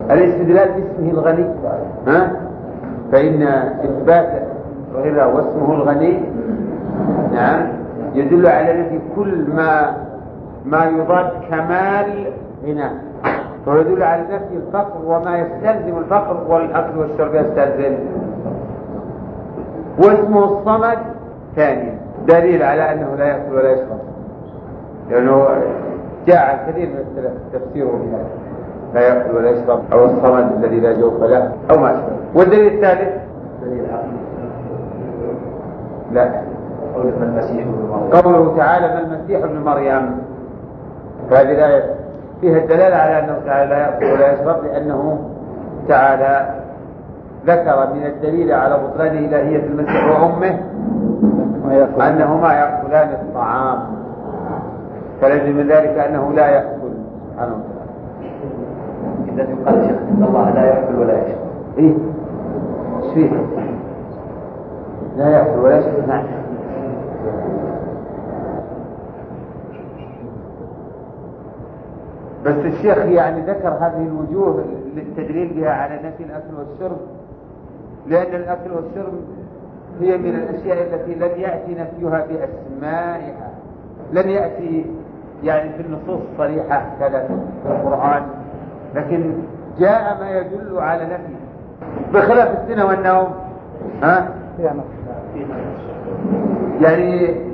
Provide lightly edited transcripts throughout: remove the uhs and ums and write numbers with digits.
الاستدلال باسمه الغني، فإن إثبات غيره واسمه الغني نعم يدل على نفي كل ما يضاد كمال غناه، ويدل على نفي الفقر وما يستلزم الفقر، والأكل والشرب يستلزم. واسمه الصمد ثاني دليل على أنه لا يأكل ولا يشرب، لأنه جاء كثير من السلف تفسيره بهذا، لا يأكل ولا يشرب، أو الصمد الذي لا جوف له، أو ما أشبه. والدليل الثالث دليل عقلي، لا، قوله تعالى ما المسيح ابن مريم، فهذه الآية فيها الدلالة على أنه تعالى لا يأكل ولا يشرب، لأنه تعالى ذكر من الدليل على بطلان إلهية المسيح وأمه أنهما يأكلان الطعام، فلازم من ذلك أنه لا يأكل سبحانه وتعالى. إذا يقال شيخ إن الله لا يأكل ولا يشرب، إيه شيء لا يأكل ولا يشرب، نعم. بس الشيخ يعني ذكر هذه الوجوه للتدليل بها على نفي الأكل والشرب، لأن الأكل والشرب هي من الأشياء التي لم يأتي نفيها بأسمائها، لم يأتي يعني في النصوص الصريحة كذا في القرآن، لكن جاء ما يدل على نفي، بخلاف السنة والنوم يعني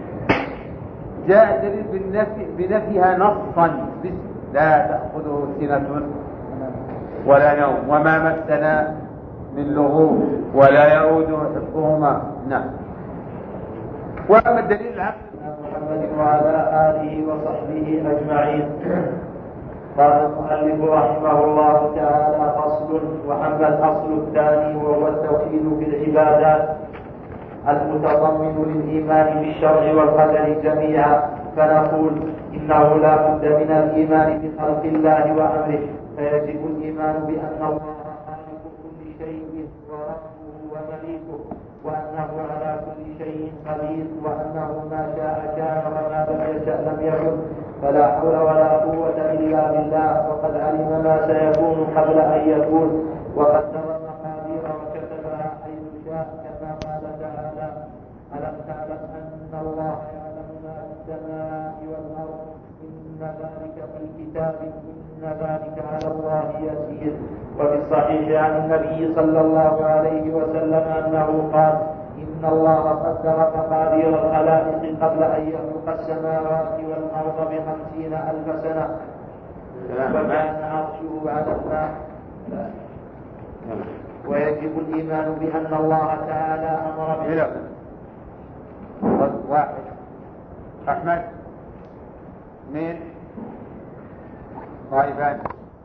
جاء دليل بنفيها نصا، لا تأخذه سنة ولا نوم وما مسنا من لغوب ولا يعود حفظهما. نعم. وأما الدليل العقل محمد وعلى آله وصحبه أجمعين. قال المؤلف رحمه الله تعالى: فصل. وأما الأصل الثاني وهو التوحيد في العبادات المتضمن للإيمان بالشرع والقدر جميعا، فنقول إنه لا بد من الإيمان بخلق الله وأمره، فيجب الإيمان بأن الله خالق كل شيء وربه ومليكه، وأنه على كل شيء قدير، وأنه ما شاء كان وما لم يشأ لم يكن، فلا حول ولا قوة إلا بالله. وقد علم ما سيكون قبل أن يكون، وقدر المقادير وكتبها حيث شاء، كما قال تعالى: ألم تعلم أن الله يعلم ما في السماء والأرض، إن ذلك في الكتاب، إن ذلك على الله يسير. وفي الصحيح عن النبي صلى الله عليه وسلم أنه قال: إن الله قدر مقادير الخلائق قبل أن يخلق السماوات والأرض ب50,000 سنة، وكان عرشه على الماء. ويجب الإيمان بأن الله تعالى أمر به. واحد أحمد اثنين طائفان.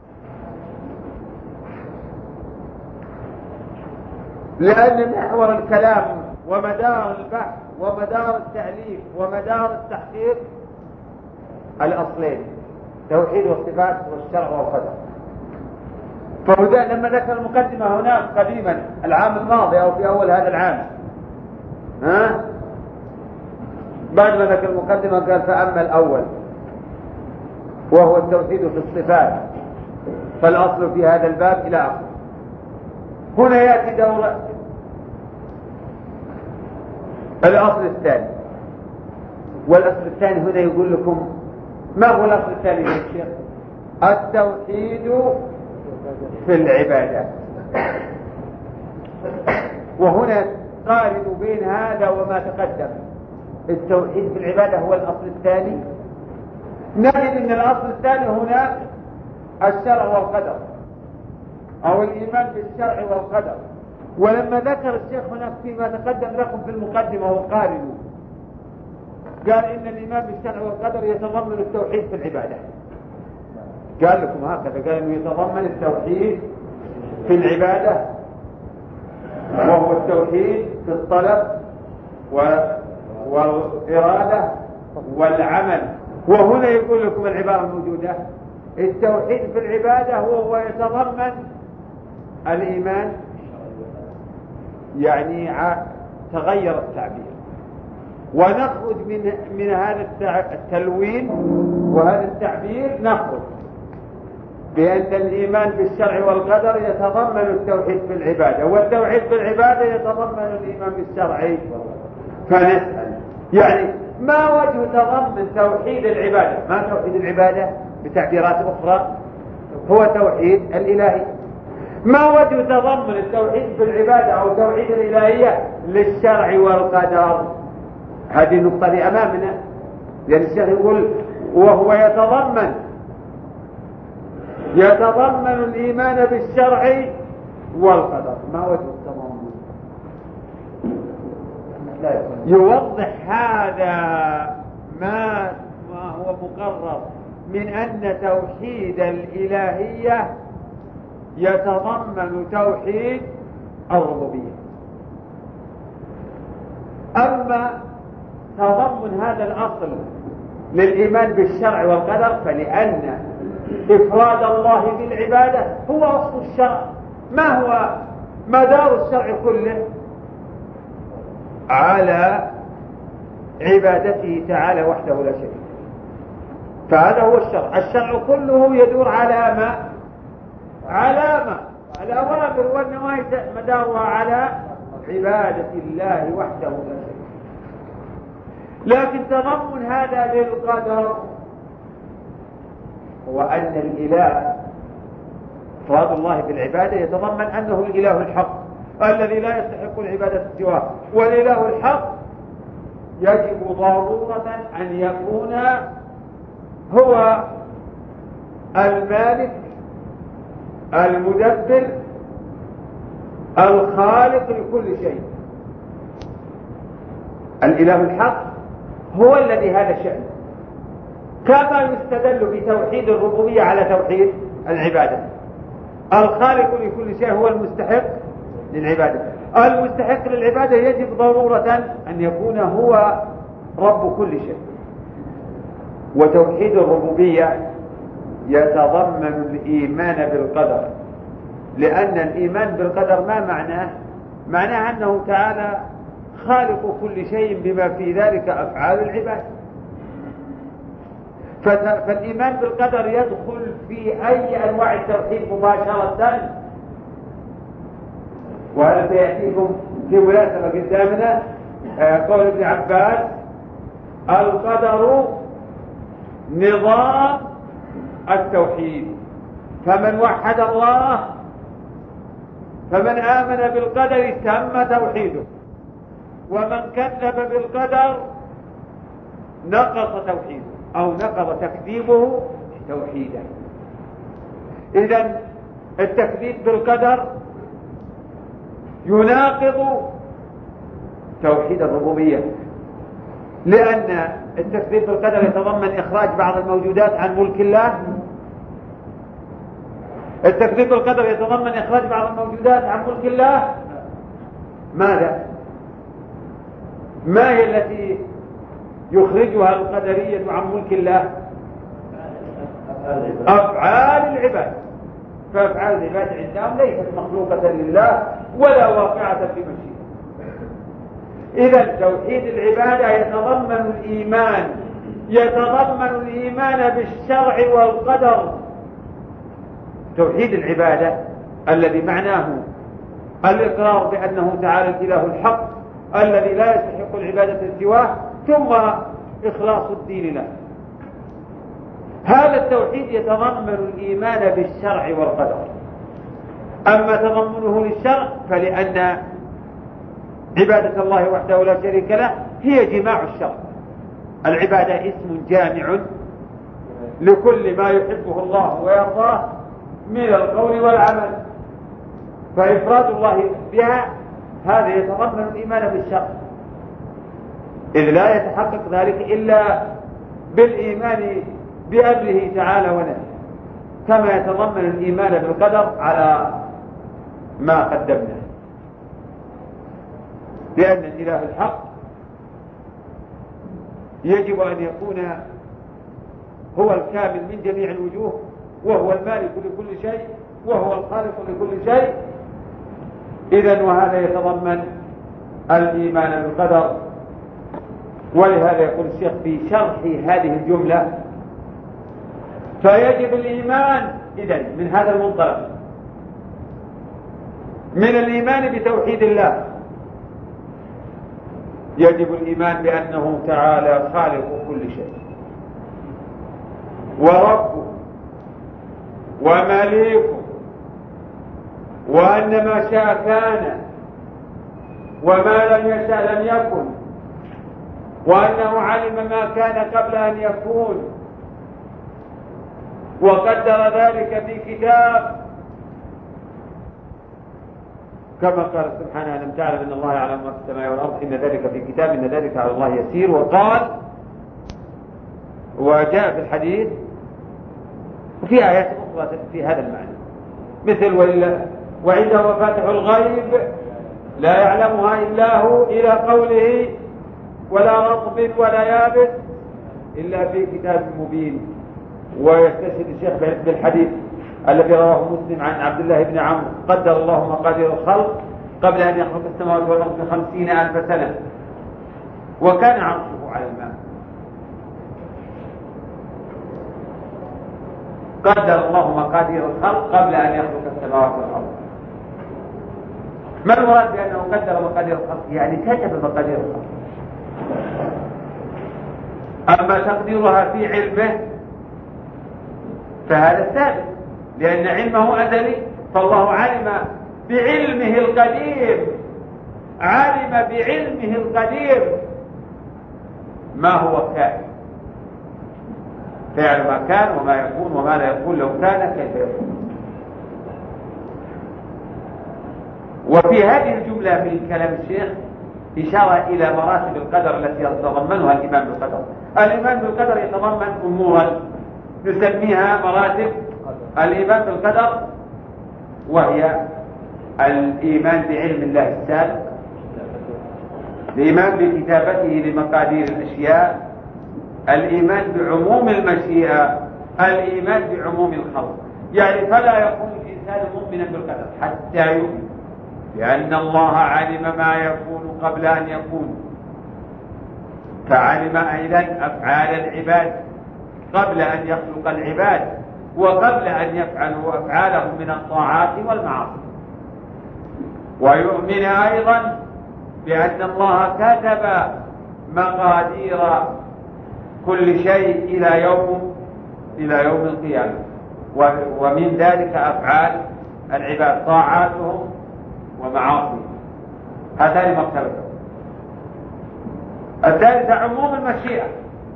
لأن محور الكلام ومدار البحث ومدار التأليف ومدار التحقيق الأصلين: توحيد والصفات والشرع والقدر. فهذا لما ذكر المقدمة هناك قديما العام الماضي أو في أول هذا العام، بعد ما ذكر المقدمة قال: فأما الأول وهو التوحيد في الصفات فالأصل في هذا الباب إلى آخره. هنا يأتي دور الأصل الثاني، والأصل الثاني هنا يقول لكم ما هو الأصل الثاني يا شيخ؟ التوحيد في العبادات. وهنا قارن بين هذا وما تقدم. التوحيد في العبادة هو الأصل الثاني، نجد أن الأصل الثاني هناك الشرع والقدر، أو الإيمان بالشرع والقدر. ولما ذكر الشيخ هناك فيما تقدم لكم في المقدمة وقارنوا، قال إن الإيمان بالشرع والقدر يتضمن التوحيد في العبادة. قال لكم هكذا، قال إنه يتضمن التوحيد في العبادة، وهو التوحيد في الطلب والإرادة والعمل. وهنا يقول لكم العبارة الموجودة: التوحيد في العبادة هو يتضمن الإيمان، يعني تغير التعبير، ونخرج من هذا التلوين وهذا التعبير، نخرج بأن الإيمان بالشرع والقدر يتضمن التوحيد بالعبادة، والتوحيد بالعبادة يتضمن الإيمان بالشرع. فنسأل يعني ما وجه تضمن توحيد العبادة؟ ما توحيد العبادة بتعبيرات أخرى هو توحيد الإلهي. ما وجه تضمن التوحيد بالعبادة أو توحيد الإلهية للشرع والقدر؟ هذه النقطة اللي أمامنا، لأن الشيخ يقول وهو يتضمن الإيمان بالشرع والقدر. ما وجه التضمن؟ يوضح هذا ما هو مقرر من أن توحيد الإلهية يتضمن توحيد الربوبية. أما تضمن هذا الأصل للإيمان بالشرع والقدر فلأن إفراد الله بالعبادة هو أصل الشرع. ما هو مدار الشرع كله؟ على عبادته تعالى وحده لا شريك له. فهذا هو الشرع. الشرع كله يدور على ما؟ على الأوامر والنواهي مدارها على عبادة الله وحده لا شريك له. لكن تضمن هذا للقدر هو أن الإله إفراد الله بالعبادة يتضمن أنه الإله الحق الذي لا يستحق العبادة سواه، والإله الحق يجب ضرورة أن يكون هو المالك المدبر الخالق لكل شيء. الإله الحق هو الذي هذا شأنه، كما يستدل بتوحيد الربوبية على توحيد العبادة. الخالق لكل شيء هو المستحق للعبادة. المستحق للعبادة يجب ضرورة أن يكون هو رب كل شيء. وتوحيد الربوبية يتضمن الإيمان بالقدر، لأن الإيمان بالقدر ما معناه؟ معناه أنه تعالى خالق كل شيء بما في ذلك أفعال العباد. فالإيمان بالقدر يدخل في أي أنواع التوحيد مباشرة. وهذا سيأتيكم في مناسبة قدامنا قول ابن عباس: القدر نظام التوحيد، فمن وحد الله فمن آمن بالقدر تم توحيده، ومن كذب بالقدر نقص توحيده أو نقض تكذيبه توحيده. إذن التكذيب بالقدر يناقض توحيد الربوبية، لأن التكذيب بالقدر يتضمن إخراج بعض الموجودات عن ملك الله. التكذيب بالقدر يتضمن إخراج بعض الموجودات عن ملك الله. ماذا؟ ما هي التي يخرجها القدرية عن ملك الله؟ أفعال العباد. فأفعال العباد عندهم ليست مخلوقة لله ولا واقعة في مشيئته. إذا توحيد العبادة يتضمن الإيمان بالشرع والقدر. توحيد العبادة الذي معناه الإقرار بأنه تعالى الإله الحق الذي لا يستحق العبادة سواه، ثم إخلاص الدين له. هذا التوحيد يتضمن الإيمان بالشرع والقدر. أما تضمنه للشرع فلأن عبادة الله وحده لا شريك له هي جماع الشرع. العبادة اسم جامع لكل ما يحبه الله ويرضاه من القول والعمل، فإفراد الله بها هذا يتضمن الإيمان بالشرع، إذ لا يتحقق ذلك إلا بالإيمان بأمره تعالى ونهيه، كما يتضمن الإيمان بالقدر على ما قدمنا. لأن الإله الحق يجب أن يكون هو الكامل من جميع الوجوه، وهو المالك لكل شيء، وهو الخالق لكل شيء. إذن وهذا يتضمن الإيمان بالقدر. ولهذا يقول الشيخ في شرح هذه الجملة: فيجب الإيمان إذن من هذا المنطلق من الإيمان بتوحيد الله يجب الإيمان بأنه تعالى خالق كل شيء ورب ومليك، وأن ما شاء كان وما لم يشاء لم يكن، وأنه علم ما كان قبل أن يكون وقدر ذلك في كتاب، كما قال سبحانه ألم تعلم أن الله يعلم ما في السماء والأرض إن ذلك في كتاب إن ذلك على الله يسير. وقال وجاء في الحديث وفي آيات أخرى في هذا المعنى مثل وعنده مفاتح الغيب لا يعلمها إلا هو إلى قوله ولا رطب ولا يابس إلا في كتاب مبين. ويستشهد الشيخ بالحديث الذي رواه مسلم عن عبد الله بن عمرو قدر الله مقادير الخلق قبل أن يخلق السماوات والأرض ب50,000 سنة وكان عرشه على الماء. قدر الله مقادير الخلق قبل أن يخلق السماوات والأرض. ما المراد بأنه قدر مقادير الخلق؟ يعني كتب مقادير الخلق. أما تقديرها في علمه فهذا ثابت لأن علمه أزلي، فالله علم بعلمه القديم، علم بعلمه القدير ما هو كائن، فيعلم ما كان وما يكون وما لا يكون لو كان كيف يكون. وفي هذه الجملة من كلام الشيخ إشارة إلى مراتب القدر التي يتضمنها الإيمان بالقدر. الإيمان بالقدر يتضمن أمورا نسميها مراتب الإيمان بالقدر، وهي الإيمان بعلم الله السابق، الإيمان بكتابته لمقادير الأشياء، الإيمان بعموم المشيئة، الإيمان بعموم الخلق. يعني فلا يكون الإنسان مؤمنا بالقدر حتى يؤمن لأن الله علم ما يكون قبل أن يكون، فعلم أيضا أفعال العباد قبل أن يخلق العباد وقبل أن يفعلوا أفعالهم من الطاعات والمعاصي. ويؤمن أيضا بأن الله كتب مقادير كل شيء إلى يوم القيامة، ومن ذلك أفعال العباد طاعاتهم ومعاصيهم. هذان مرتبتان. الثالثة عموم المشيئة.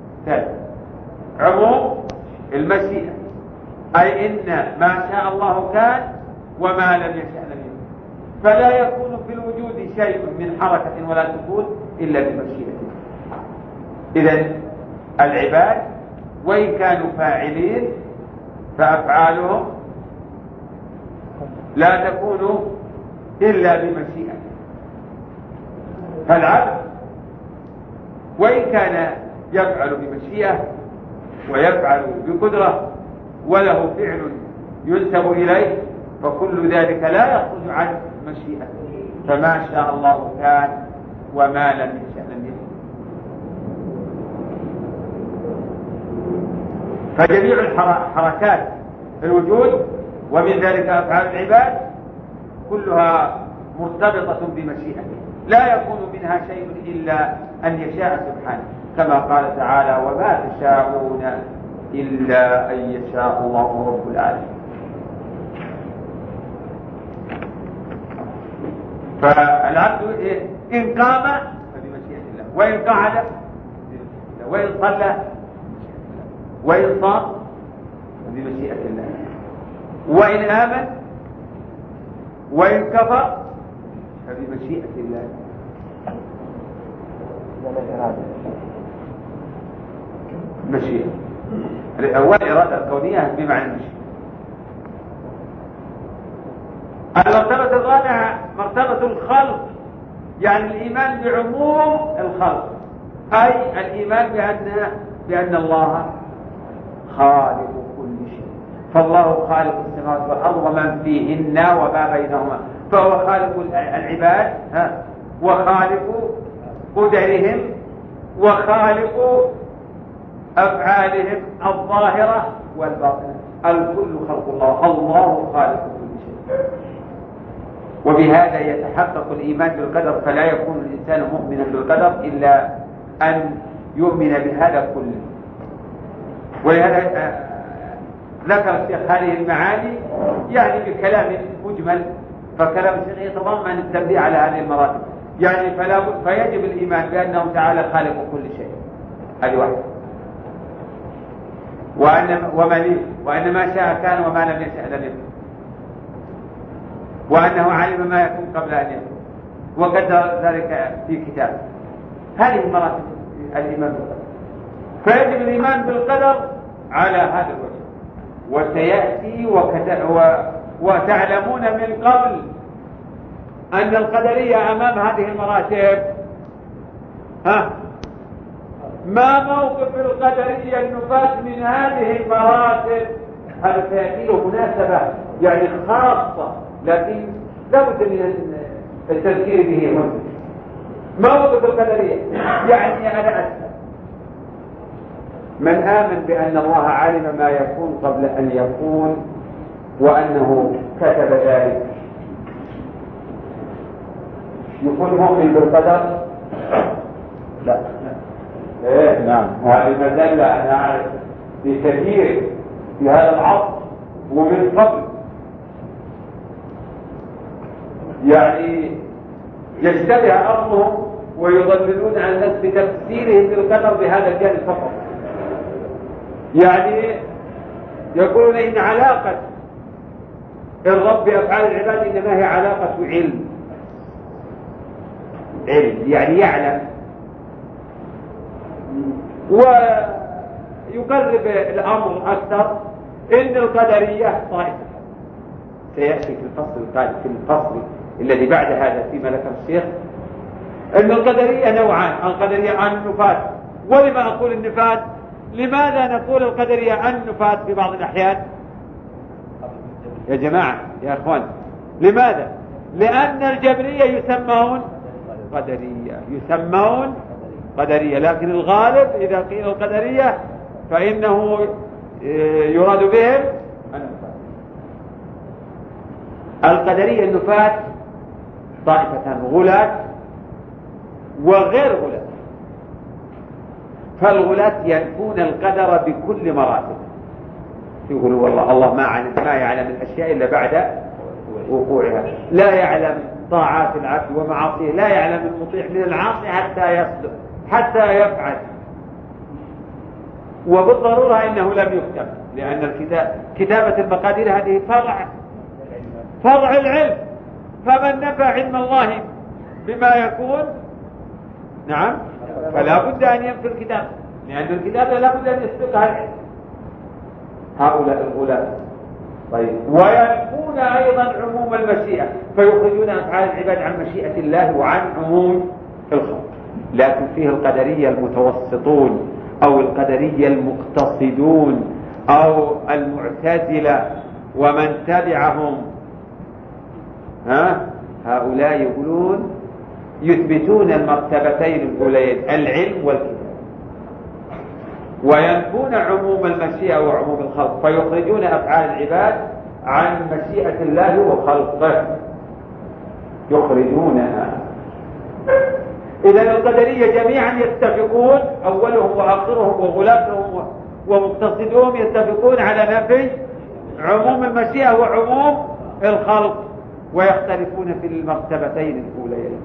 عموم المشيئة أي إن ما شاء الله كان وما لم يشاء لم يكن، فلا يكون في الوجود شيء من حركة ولا سكون إلا بمشيئته. إذن العباد وإن كانوا فاعلين فأفعالهم لا تكون إلا بمشيئته. فالعبد وإن كان يفعل بمشيئة ويفعل بقدرة وله فعل ينسب إليه فكل ذلك لا يخرج عن مشيئته، فما شاء الله كان وما لم يشاء لم يكن. فجميع الحركات في الوجود ومن ذلك أفعال العباد كلها مرتبطة بمشيئته، لا يكون منها شيء إلا أن يشاء سبحانه، كما قال تعالى وما تشاءون إلا أن يشاء الله رب العالمين. فالعبد إن قام فبمشيئة الله، وإن قعد وإن صلى وإن صام فبمشيئة الله، وإن آمن وإن كفر فبمشيئة الله. مشيئة الأول إرادة الكونية بمعنى المشيئة. المرتبة الرابعة مرتبة الخلق، يعني الإيمان بعموم الخلق، أي الإيمان بأن الله خالق كل شيء، فالله خالق السماوات والأرض ومن فيهن وما بينهما، فهو خالق العباد وخالق قدرهم وخالق أفعالهم الظاهرة والباطنة. الكل خلق الله، الله خالق كل شيء. وبهذا يتحقق الإيمان بالقدر، فلا يكون الإنسان مؤمنا بالقدر إلا أن يؤمن بهذا كله. ولهذا ذكر الشيخ هذه المعاني يعني بكلام مجمل، فكلام الشيخ يتضمن التنبيه على هذه المراتب. يعني فيجب الإيمان بأنه تعالى خالق كل شيء، هذه واحدة، وأن ما شاء كان وما لم يشاء لم يكن، وأنه علم ما يكون قبل أن يكون، وقدر ذلك في كتابه. هذه مراتب الإيمان بالقدر. فيجب الإيمان بالقدر على هذا الوجه. وسيأتي وتعلمون من قبل أن القدرية أمام هذه المراتب ما موقف القدرية النفاة من هذه المراتب. هذا سيأتي له مناسبة يعني خاصة، لكن لابد من التذكير به هنا. موقف القدرية يعني أنا أسأل: من آمن بأن الله علم ما يكون قبل أن يكون وأنه كتب ذلك يكون مؤمن بالقدر؟ لا. إيه نعم، هذه مدلة أنا أعرف بكثير في هذا العصر ومن قبل يعني يشتبه أمرهم ويضللون عن الناس بتفسيرهم بالقدر بهذا الجانب فقط. يعني يقولون إن علاقة الرب بأفعال العباد إنما هي علاقة علم، يعني يعلم، ويقرب الأمر أكثر إن القدرية طائفة. سيأتي في الفصل القادم، في الفصل الذي بعد هذا فيما ذكر الشيخ، أن القدرية نوعان: القدرية عن النفاة. ولما أقول النفاة؟ لماذا نقول القدرية عن النفاة في بعض الأحيان يا جماعة يا أخوان؟ لماذا؟ لأن الجبرية يسمون قدرية، لكن الغالب إذا قيل القدرية فإنه يراد بهم النفاة. القدرية النفاة طائفتان: غلاة وغير غلاة. فالغلاة ينفون القدر بكل مراتب، يقولوا والله الله ما يعلم الأشياء إلا بعد وقوعها، لا يعلم طاعات العبد ومعاصيه، لا يعلم المطيع من العاصي حتى يصدق حتى يفعل، وبالضرورة إنه لم يكتب، لأن كتابة المقادير هذه فرع العلم. فمن نفى علم الله بما يكون نعم فلا بد أن ينفي الكتاب، لأن الكتاب لا بد أن يسبقها العلم. هؤلاء الغلاة. طيب، وينفون أيضا عموم المشيئة، فيخرجون أفعال العباد عن مشيئة الله وعن عموم الخلق. لكن فيه القدرية المتوسطون أو القدرية المقتصدون أو المعتزلة ومن تبعهم. هؤلاء يقولون يثبتون المرتبتين الأولين: العلم والكتاب، وينفون عموم المشيئة وعموم الخلق، فيخرجون أفعال العباد عن مشيئة الله وخلقه، يخرجونها. إذا القدرية جميعا يتفقون، أولهم وآخرهم وغلاتهم ومقتصدون، يتفقون على نفي عموم المشيئة وعموم الخلق، ويختلفون في المرتبتين الأولين.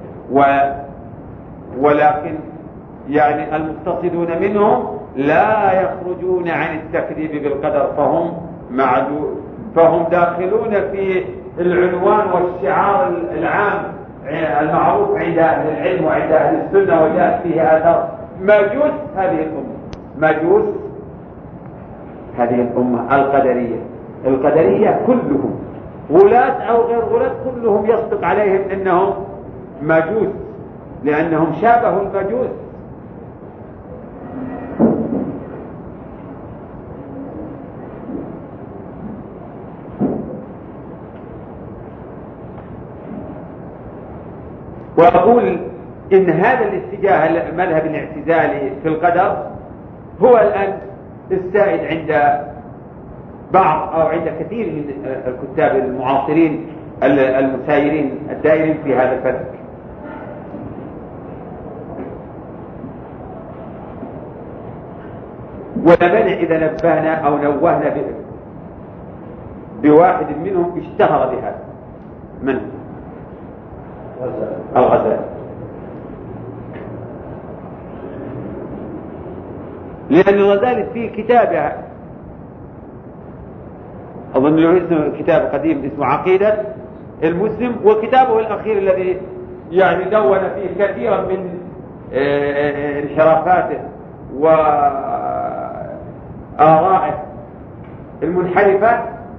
ولكن يعني المقتصدون منهم لا يخرجون عن التكذيب بالقدر، فهم داخلون في العنوان والشعار العام المعروف عند أهل العلم وعند أهل السنة، وجاءت فيه آثار مجوس هذه الأمة القدرية كلهم غلاة أو غير غلاة، كلهم يصدق عليهم أنهم مجوس، لأنهم شابهوا المجوس. وأقول إن هذا الاتجاه المذهب الاعتزالي في القدر هو الآن السائد عند بعض أو عند كثير من الكتاب المعاصرين المسايرين الدائرين في هذا الفلك. ولا مانع إذا نبهنا أو نوهنا بواحد منهم اشتهر بهذا. من؟ الغزالي. لأن الغزالي في كتابه أظن له اسم كتاب قديم اسمه عقيدة المسلم، وكتابه الأخير الذي يعني دون فيه كثيرا من انحرافاته وآرائه المنحرفة،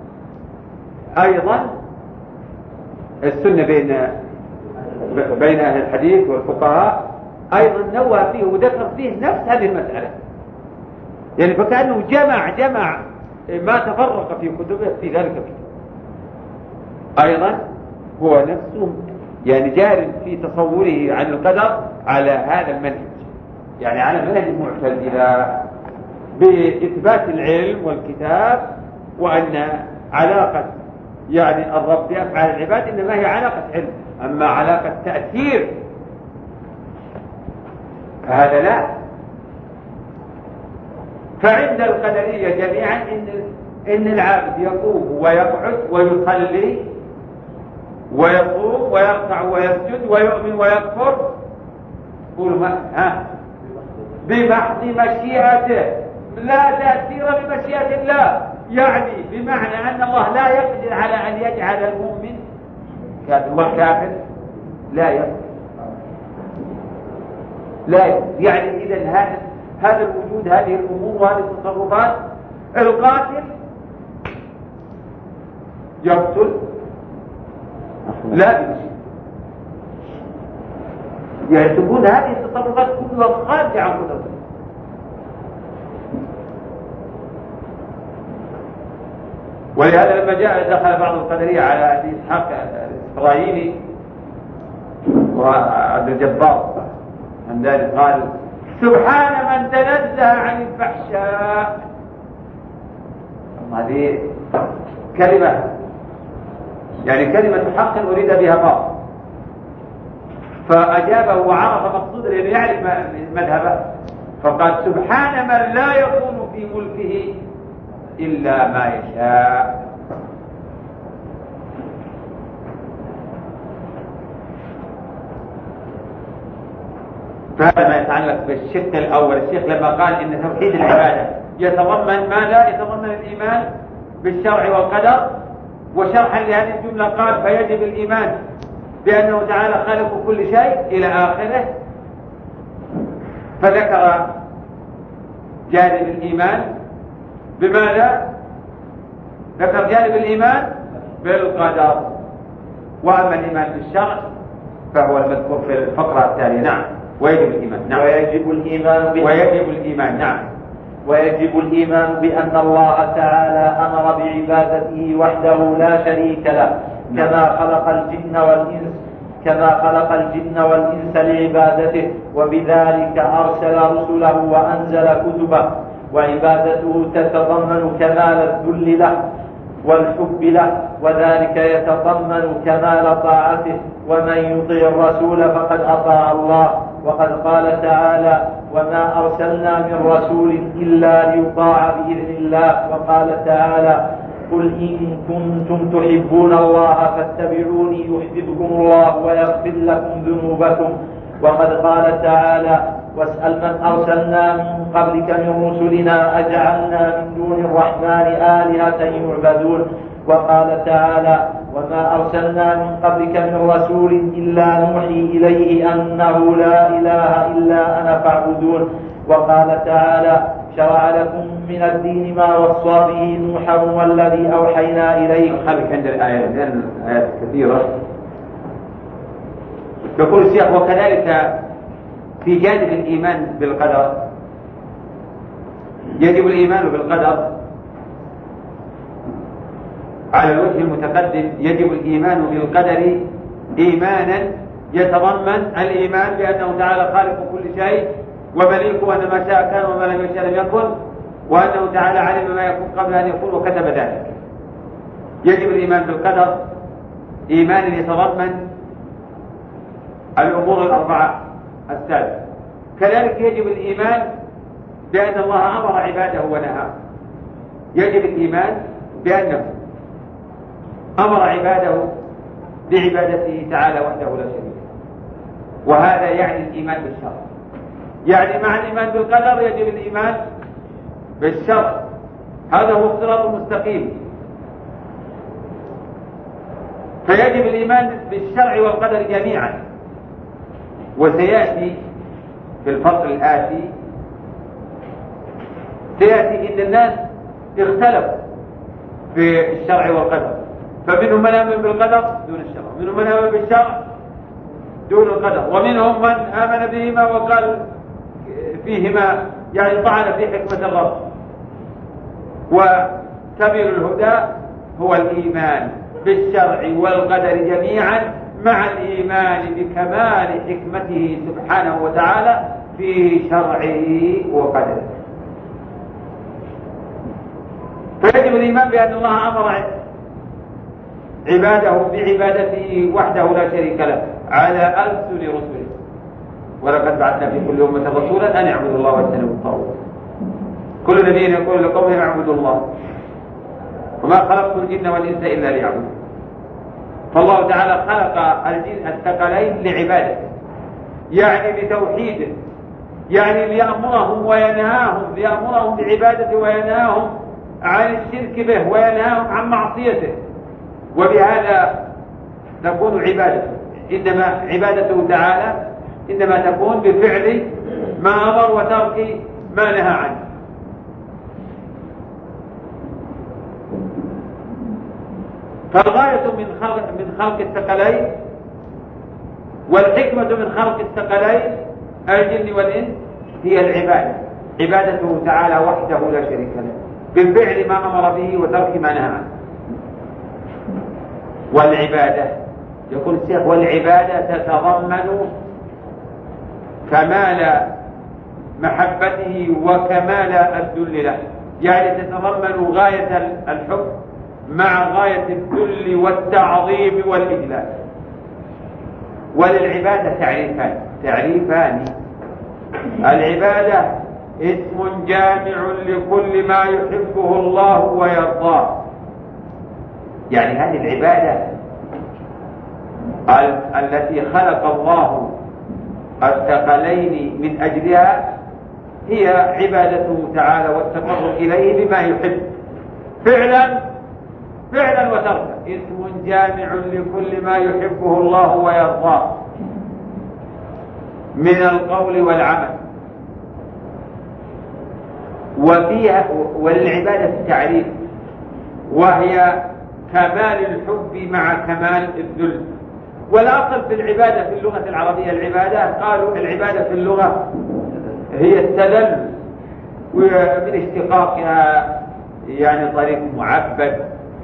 أيضا السنة بين أهل الحديث والفقهاء، أيضا نوه فيه وذكر فيه نفس هذه المسألة، يعني فكأنه جمع ما تفرق في كتبه في ذلك الكتاب. أيضا هو نفسه يعني جار في تصوره عن القدر على هذا المنهج، يعني على منهج المعتزلة بإثبات العلم والكتاب، وأن علاقة يعني الرب بأفعال العباد إنما هي علاقة علم، أما علاقة تأثير فهذا لا. فعند القدرية جميعا إن العابد يقوم ويقعد ويصلي ويصوم ويركع ويسجد ويؤمن ويكفر، قولوا ما بمحض مشيئته، لا تأثير بمشيئة الله، يعني بمعنى أن الله لا يقدر على أن يجعل المؤمن كافر والكافر لا يقدر، يعني إذن هذا الوجود، هذه الأمور وهذه التصرفات، القاتل يقتل لا بشيء، يعني تكون هذه التصرفات كلها خارجة عن قدرته. ولهذا لما دخل بعض القدرية على أبي إسحاق الإسرائيلي وعبد الجبار همداني قال: سبحان من تنزه عن الفحشاء. هذه كلمة يعني كلمة حق أريد بها باطل، فأجابه وعرف مقصوده لأنه يعرف مذهبه، فقال: سبحان من لا يكون في ملكه إلا ما يشاء. فهذا ما يتعلق بالشق الأول. الشيخ لما قال إن توحيد العبادة يتضمن ماذا؟ يتضمن الإيمان بالشرع والقدر، وشرحا لهذه الجملة قال: فيجب الإيمان بأنه تعالى خالق كل شيء إلى آخره. فذكر جانب الإيمان بماذا؟ ذكر جانب الإيمان بالقدر، وأما الإيمان بالشرع فهو المذكور في الفقرة التالية. نعم. ويجب الإيمان. نعم. ويجب الإيمان. نعم. ويجب الإيمان بأن الله تعالى أمر بعبادته وحده لا شريك له، كما خلق الجن والإنس لعبادته، وبذلك أرسل رسله وأنزل كتبه. وعبادته تتضمن كمال الذل له والحب له، وذلك يتضمن كمال طاعته، ومن يطيع الرسول فقد أطاع الله. وقد قال تعالى: وما أرسلنا من رسول إلا ليطاع بإذن الله. وقال تعالى: قل إن كنتم تحبون الله فاتبعوني يحببكم الله ويغفر لكم ذنوبكم. وقد قال تعالى: واسأل من أرسلنا من قبلك من رسلنا أجعلنا من دون الرحمن آلهة يعبدون. وقال تعالى: وما أرسلنا من قبلك من رسول إلا نوحي إليه أنه لا إله إلا أنا فاعبدون. وقال تعالى: شرع لكم من الدين ما وصى به نوحا والذي أوحينا إليه. خليك عند الآيات لأن الآيات كثيرة. يقول الشيخ: وكذلك في جانب الإيمان بالقدر يجب الإيمان بالقدر على الوجه المتقدم. يجب الإيمان بالقدر إيمانا يتضمن الإيمان بأنه تعالى خالق كل شيء ومليكه، وأن ما شاء كان وما لم يشاء لم يكن، وأنه تعالى علم ما يكون قبل أن يكون وكتب ذلك. يجب الإيمان بالقدر إيمان يتضمن الأمور الأربعة السابقة. كذلك يجب الإيمان بأن الله أمر عباده ونهاه. يجب الإيمان بأنه أمر عباده بعبادته تعالى وحده لا شريك له، وهذا يعني الإيمان بالشرع. يعني مع الإيمان بالقدر يجب الإيمان بالشرع، هذا هو الصراط المستقيم. فيجب الإيمان بالشرع والقدر جميعا. وسيأتي في الفصل الآتي سيأتي إن الناس اختلفوا في الشرع والقدر، فمنهم من آمن بالقدر دون الشرع، منهم من آمن بالشرع دون القدر، ومنهم من آمن بهما وقال فيهما يعني طعن في حكمة الرب. وسبيل الهدى هو الإيمان بالشرع والقدر جميعا مع الإيمان بكمال حكمته سبحانه وتعالى في شرعه وقدره. فيجب الإيمان بأن الله أمر عباده بعبادته وحده لا شريك له على ألسن رسله، ولقد بعثنا في كل أمة رسولا أن اعبدوا الله واجتنبوا الطاغوت. كل نبي يقول لقومه اعبدوا الله وما خلقت الجن والإنس إلا ليعبدون. فالله تعالى خلق الجن الثقلين لعبادته، يعني لتوحيده، يعني ليأمرهم وينهاهم، ليأمرهم بعبادته وينهاهم عن الشرك به وينهاهم عن معصيته. وبهذا تكون عبادته، إنما عبادته تعالى إنما تكون بفعل ما أمر وترك ما نهى عنه. فالغاية من خلق الثقلين والحكمة من خلق الثقلين الجن والإنس هي العبادة، عبادته تعالى وحده لا شريك له بالفعل ما أمر به وترك ما نهى عنه. والعبادة يقول الشيخ والعبادة تتضمن كمال محبته وكمال الذل له، يعني تتضمن غاية الحب مع غاية الذل والتعظيم والإجلال. وللعبادة تعريفان. العبادة اسم جامع لكل ما يحبه الله ويرضاه، يعني هذه العبادة التي خلق الله الثقلين من أجلها هي عبادته تعالى والتقرب إليه بما يحب فعلا وتركا. اسم جامع لكل ما يحبه الله ويرضاه من القول والعمل. وفيها وللعبادة تعريف، وهي كمال الحب مع كمال الذل. والأصل في العبادة في اللغة العربية العبادة، قالوا العبادة في اللغة هي التذلل، ومن اشتقاقها يعني طريق معبد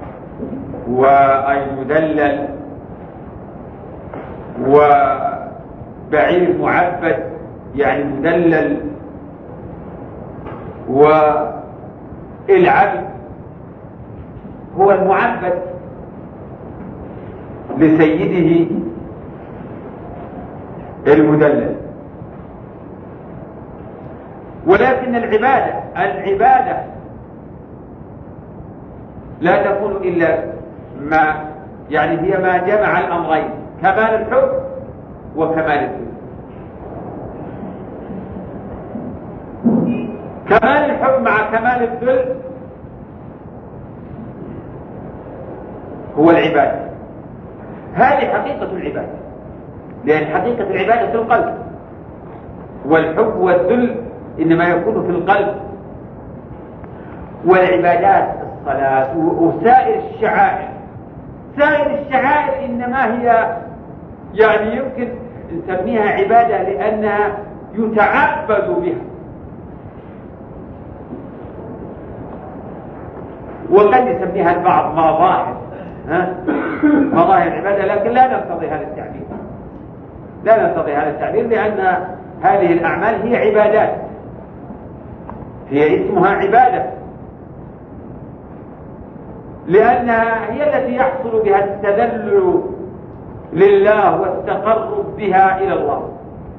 وأي مدلل وبعير معبد يعني مدلل، والعبد هو المعبد لسيده المدلل. ولكن العبادة لا تكون إلا ما يعني هي ما جمع الأمرين، كمال الحب وكمال الذل. كمال الحب مع كمال الذل هو العبادة. هذه حقيقة العبادة، لأن حقيقة العبادة في القلب، والحب والذل إنما يكون في القلب. والعبادات الصلاة وسائر الشعائر إنما هي يعني يمكن نسميها عبادة لأنها يتعبد بها، وقد يسميها البعض مظاهر العبادة، لكن لا نرتضي هذا التعبير لأن هذه الأعمال هي هي اسمها عبادة، لأنها هي التي يحصل بها التذلل لله والتقرب بها إلى الله،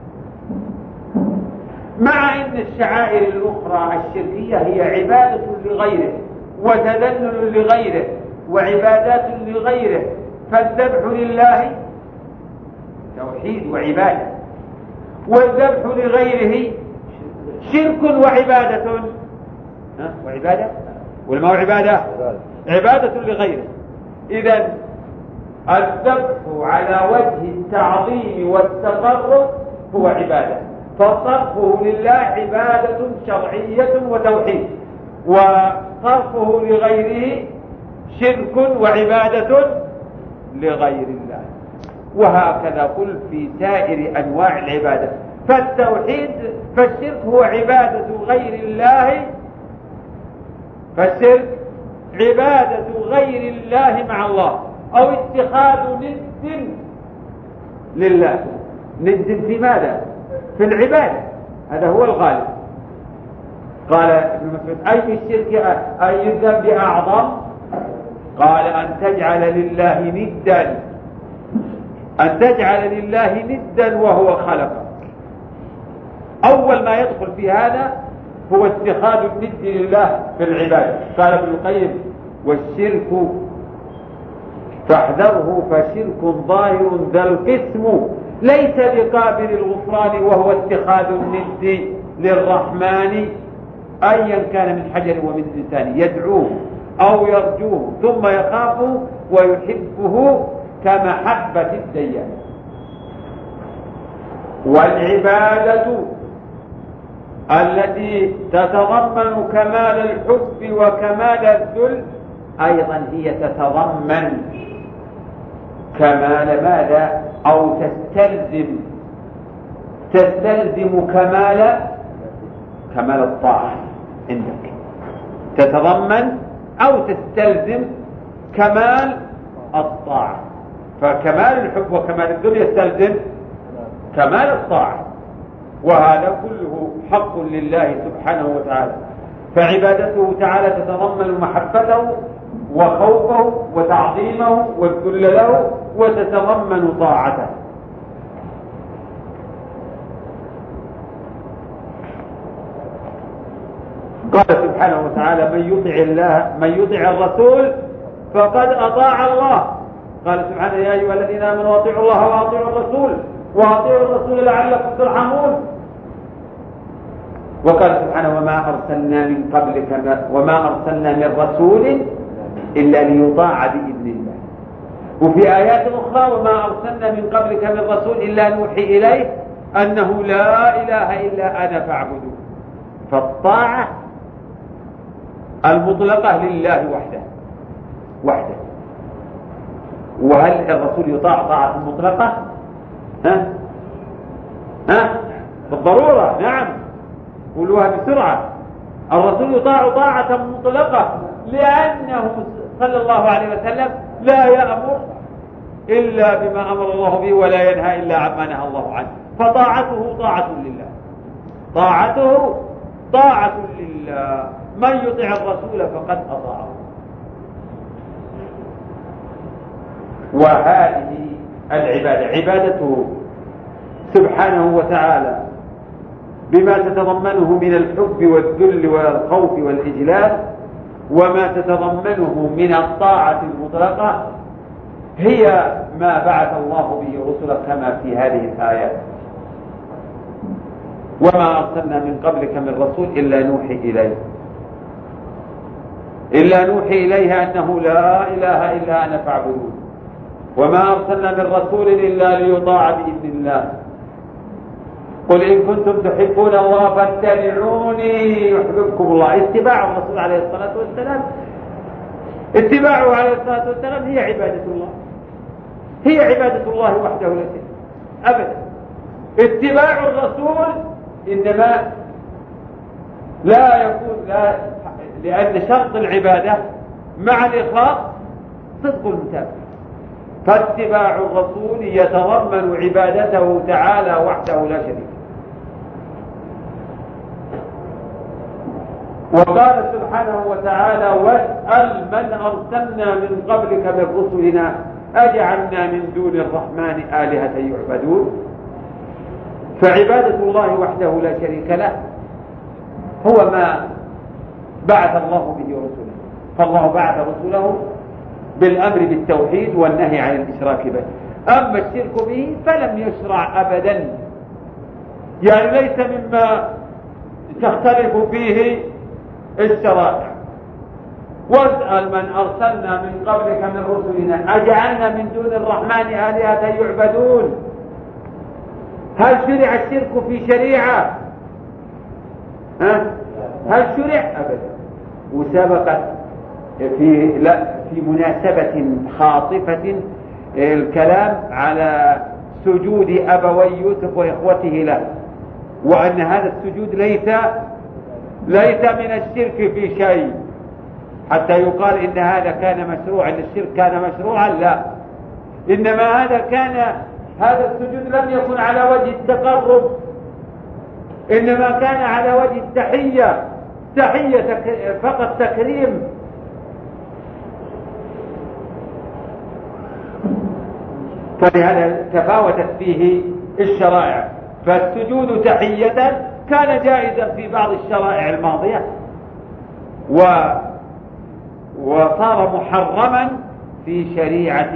مع أن الشعائر الأخرى الشركية هي عبادة لغيره وتذلل لغيره وعبادات لغيره، فالذبح لله توحيد وعبادة، والذبح لغيره شرك وعبادة. وعبادة ولا ما هو عبادة؟ عبادة لغيره. إذن الذبح على وجه التعظيم والتقرب هو عبادة، فصرفه لله عبادة شرعية وتوحيد، وصرفه لغيره شرك وعبادة لغير الله. وهكذا قل في سائر أنواع العبادة، فالشرك هو عبادة غير الله، فالشرك عبادة غير الله مع الله، أو اتخاذ ند لله. ند في ماذا؟ في العبادة، هذا هو الغالب. قال ابن مسعود: أي الشرك أي الذنب أعظم؟ قال: أن تجعل لله ندا وهو خلقك. أول ما يدخل في هذا هو اتخاذ الند لله في العبادة. قال ابن القيم: والشرك فاحذره فشرك ظاهر ذا القسم ليس بقابل الغفران، وهو اتخاذ الند للرحمن أيا كان من حجر ومن إنسان يدعوه أو يرجوه ثم يخافه ويحبه كمحبة الديان. والعبادة التي تتضمن كمال الحب وكمال الذل أيضا هي تتضمن كمال ماذا؟ أو تستلزم كمال الطاعة عندك، تتضمن أو تستلزم كمال الطاعة. فكمال الحب وكمال الذل يستلزم كمال الطاعة، وهذا كله حق لله سبحانه وتعالى. فعبادته تعالى تتضمن محبته وخوفه وتعظيمه والذل له، وتتضمن طاعته. قال سبحانه وتعالى: من يطع الرسول فقد أطاع الله. قال سبحانه: يا أيها الذين آمنوا أطيعوا الله وأطيعوا الرسول وأطيعوا الرسول لعلكم ترحمون. وقال سبحانه: وما أرسلنا من رسول إلا ليطاع بإذن الله. وفي آيات أخرى: وما أرسلنا من قبلك من رسول إلا نوحي إليه أنه لا إله إلا أنا فاعبدون. فالطاعة المطلقة لله وحده. وهل الرسول يطاع طاعة مطلقة؟ بالضرورة نعم، قولوها بسرعة. الرسول يطاع طاعة مطلقة، لأنه صلى الله عليه وسلم لا يأمر إلا بما أمر الله به ولا ينهى إلا عما نهى الله عنه، فطاعته طاعة لله. طاعته طاعة لله. من يطع الرسول فقد أطاعه. وهذه العبادة عبادته سبحانه وتعالى بما تتضمنه من الحب والذل والخوف والإجلال، وما تتضمنه من الطاعة المطلقة، هي ما بعث الله به رسله كما في هذه الآيات: وما أرسلنا من قبلك من رسول إلا نوحي إليه أنه لا إله إلا أنا فاعبدون. وما أرسلنا من رسول إلا ليطاع بإذن الله. قل إن كنتم تحبون الله فاتبعوني يحببكم الله. اتباع الرسول عليه الصلاة والسلام، اتباعه عليه الصلاة والسلام هي عبادة الله، هي عبادة الله وحده لا شريك أبدا. اتباع الرسول إنما لا يكون لأن شرط العبادة مع الإخلاص صدق المتابعة، فاتباع الرسول يتضمن عبادته تعالى وحده لا شريك. وقال سبحانه وتعالى واسأل من أرسلنا من قبلك من رسلنا أجعلنا من دون الرحمن آلهة يعبدون. فعبادة الله وحده لا شريك له هو ما بعث الله به رسله، فالله بعث رسله بالأمر بالتوحيد والنهي عن الإشراك به. أما الشرك به فلم يشرع أبدا، يعني ليس مما تختلف فيه الشرائع. واسأل من أرسلنا من قبلك من رسلنا أجعلنا من دون الرحمن آلهة يعبدون. هل شرع الشرك في شريعة؟ هل شرع؟ أبدا. وسبقت في مناسبة خاطفة الكلام على سجود أبوي يوسف وإخوته له، وأن هذا السجود ليس من الشرك في شيء، حتى يقال إن هذا كان مشروعا، إن الشرك كان مشروعا، لا، إنما هذا السجود لم يكن على وجه التقرب، إنما كان على وجه تحية فقط، تكريم. فلهذا تفاوتت فيه الشرائع، فالسجود تحية كان جائزا في بعض الشرائع الماضية وصار محرما في شريعة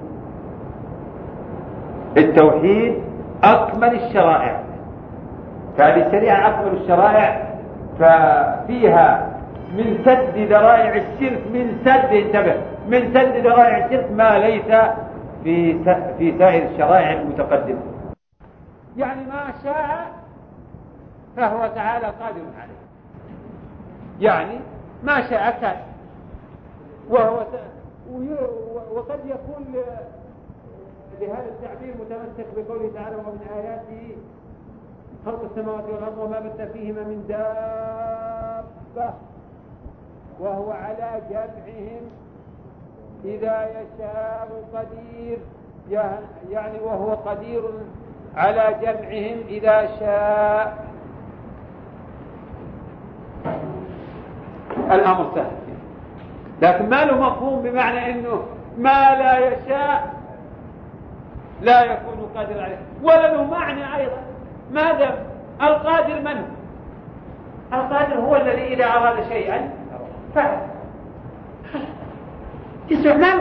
التوحيد أكمل الشرائع. فهذه الشريعة أكمل الشرائع، ففيها من سد ذرائع الشرك، من سد ذرائع الشرك ما ليس في سائر الشرائع المتقدمة. يعني ما شاء فهو تعالى قادر عليه، يعني ما شاء كان، وقد يكون لهذا التعبير متمسك بقوله تعالى ومن آياته خلق السماوات والأرض وما بث فيهما من دابة وهو على جمعهم إذا يشاء قدير، يعني وهو قدير على جمعهم إذا شاء. الأمر سهل، لكن ما له مفهوم بمعنى أنه ما لا يشاء لا يكون قادر عليه، ولا له معنى أيضا. ماذا القادر من؟ القادر هو الذي إذا أراد شيئا فعل. تسمع ما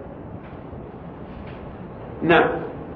نعم.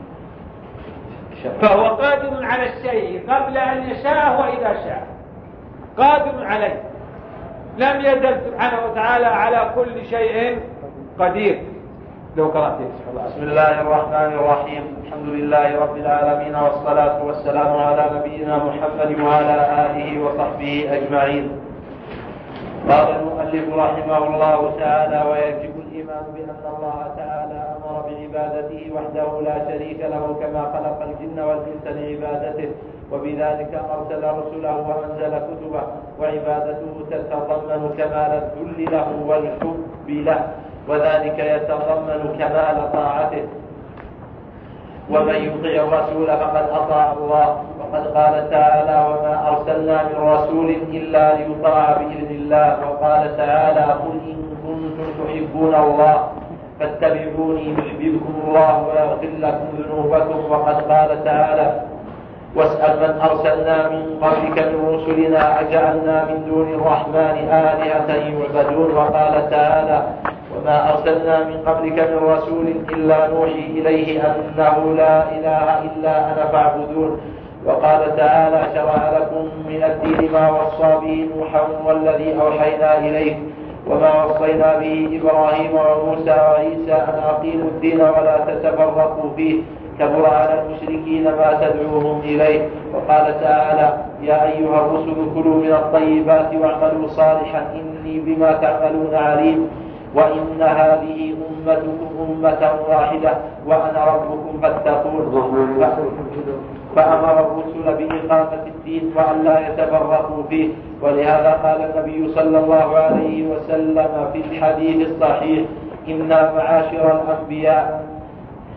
فهو قادر على الشيء قبل أن يشاء وإذا شاء قادر عليه، لم يزل سبحانه وتعالى على كل شيء قدير. لو قرأت بسم الله الرحمن الرحيم. الحمد لله رب العالمين، والصلاة والسلام على نبينا محمد وعلى آله وصحبه أجمعين. قال المؤلف رحمه الله تعالى: ويجب الإيمان بأن الله تعالى أمر بعبادته وحده لا شريك له كما خلق الجن والإنس لعبادته، وبذلك أرسل رسله وأنزل كتبه، وعبادته تتضمن كمال الذل له والحب له، وذلك يتضمن كمال طاعته. ومن يطع الرسول فقد أطاع الله، وقد قال تعالى: وما أرسلنا من رسول إلا ليطاع بإذن الله. وقال تعالى: قل إن كنتم تحبون الله فاتبعوني يحببكم الله ويغفر لكم ذنوبكم. وقد قال تعالى: واسأل من أرسلنا من قبلك من رسلنا أجعلنا من دون الرحمن آلهة يعبدون. وقال تعالى: وما أرسلنا من قبلك من رسول إلا نوحي إليه أنه لا إله إلا أنا فاعبدون. وقال تعالى: شرع لكم من الدين ما وصى به نوحا والذي أوحينا إليه وما وصينا به إبراهيم وموسى وعيسى أن أقيموا الدين ولا تتفرقوا فيه، كبر على المشركين ما تدعوهم إليه. وقال تعالى: يا أيها الرسل كلوا من الطيبات واعملوا صالحا إني بما تعملون عليم. وإن هذه أمتكم أمة واحدة وأنا ربكم فاتقون. فأمر الرسل بإقامة الدين وأن لا يتفرقوا فيه. ولهذا قال النبي صلى الله عليه وسلم في الحديث الصحيح: إنا معاشر الأنبياء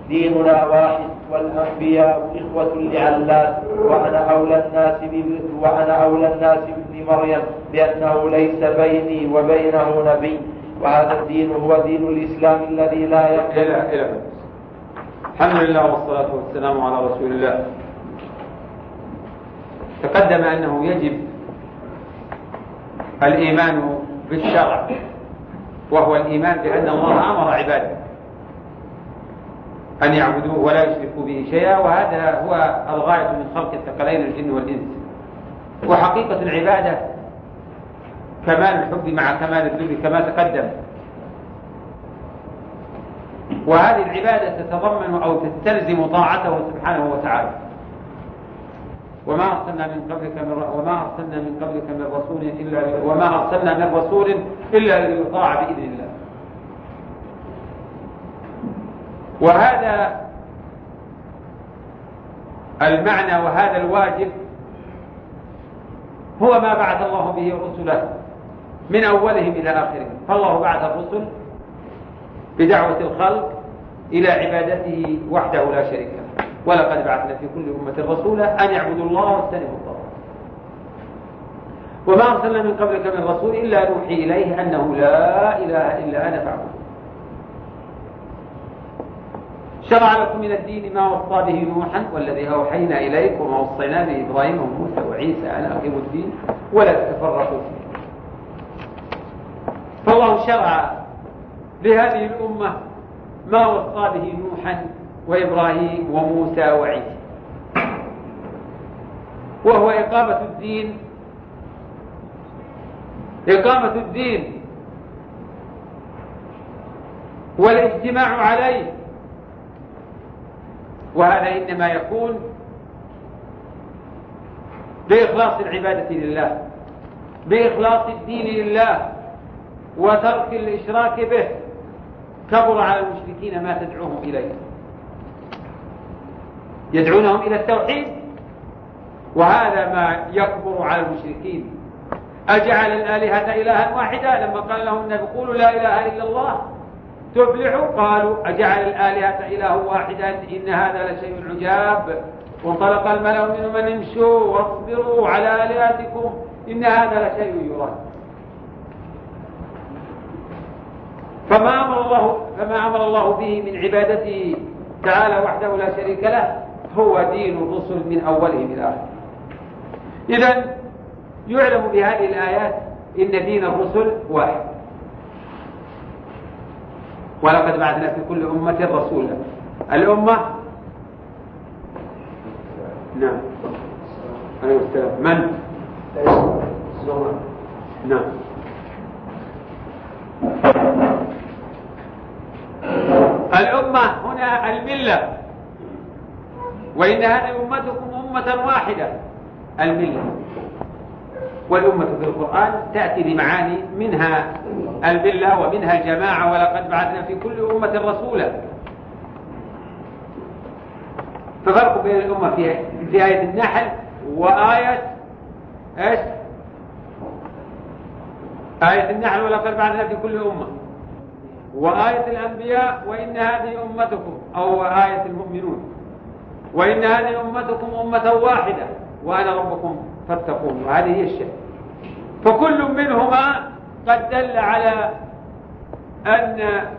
ديننا واحد والأنبياء إخوة لعلات، وأنا أولى الناس بابن مريم لأنه ليس بيني وبينه نبي، وهذا الدين هو دين الإسلام الذي لا يقبل. الحمد لله والصلاة والسلام على رسول الله. تقدم أنه يجب الإيمان بالشرع، وهو الإيمان بأن الله أمر عباده أن يعبدوه ولا يشركوا به شيئا، وهذا هو الغاية من خلق الثقلين الجن والإنس. وحقيقة العبادة كمال الحب مع كمال الذل كما تقدم، وهذه العبادة تتضمن أو تستلزم طاعته سبحانه وتعالى. وما أرسلنا من قبلك من رسول إلا ليطاع بإذن الله. وهذا المعنى وهذا الواجب هو ما بعث الله به رسله من أولهم إلى آخرهم. فالله بعث الرسل بدعوة الخلق إلى عبادته وحده لا شريك له، ولقد بعثنا في كل أمة رسولا أن يعبدوا الله واجتنبوا الطاغوت. وما أرسلنا من قبلك من رسول إلا نوحي إليه أنه لا إله إلا أنا فاعبدون. شرع لكم من الدين ما وصى به نوحا والذي أوحينا إليك وما وصينا به إبراهيم وموسى وعيسى أن أقيموا الدين ولا تتفرقوا فيه. فالله شرع لهذه الأمة ما وصى به نوحا وإبراهيم وموسى وعيسى، وهو إقامة الدين والاجتماع عليه. وهذا إنما يكون بإخلاص العبادة لله، بإخلاص الدين لله، وترك الإشراك به. كبر على المشركين ما تدعوهم إليه، يدعونهم إلى التوحيد، وهذا ما يكبر على المشركين. أجعل الآلهة إلها واحدا؟ لما قال لهم النبي قولوا لا إله إلا الله تفلحوا، قالوا أجعل الآلهة إله واحدا إن هذا لشيء عجاب. وانطلق الملأ منهم أن امشوا واصبروا على آلهتكم إن هذا لشيء يراد. فما أمر الله به من عبادته تعالى وحده لا شريك له هو دين الرسل من أولهم إلى آخرهم. إذن يعلم بهذه الآيات إن دين الرسل واحد. ولقد بعثنا في كل أمة رسولا. الأمة نعم عليه السلام من؟ نعم الأمة هنا الملة، وإن هذه أمتكم أمة واحدة. الملة والأمة في القرآن تأتي بمعاني منها الملة ومنها الجماعة. ولقد بعثنا في كل أمة رسولا. ففرق بين الأمة في آية النحل وآية إيش؟ آية النحل ولقد بعثنا في كل أمة، وآية الأنبياء وإن هذه أمتكم، أو آية المؤمنون وإن هذه أمتكم أمة واحدة وأنا ربكم فاتقون. وهذه هي الشيء. فكل منهما قد دل على أن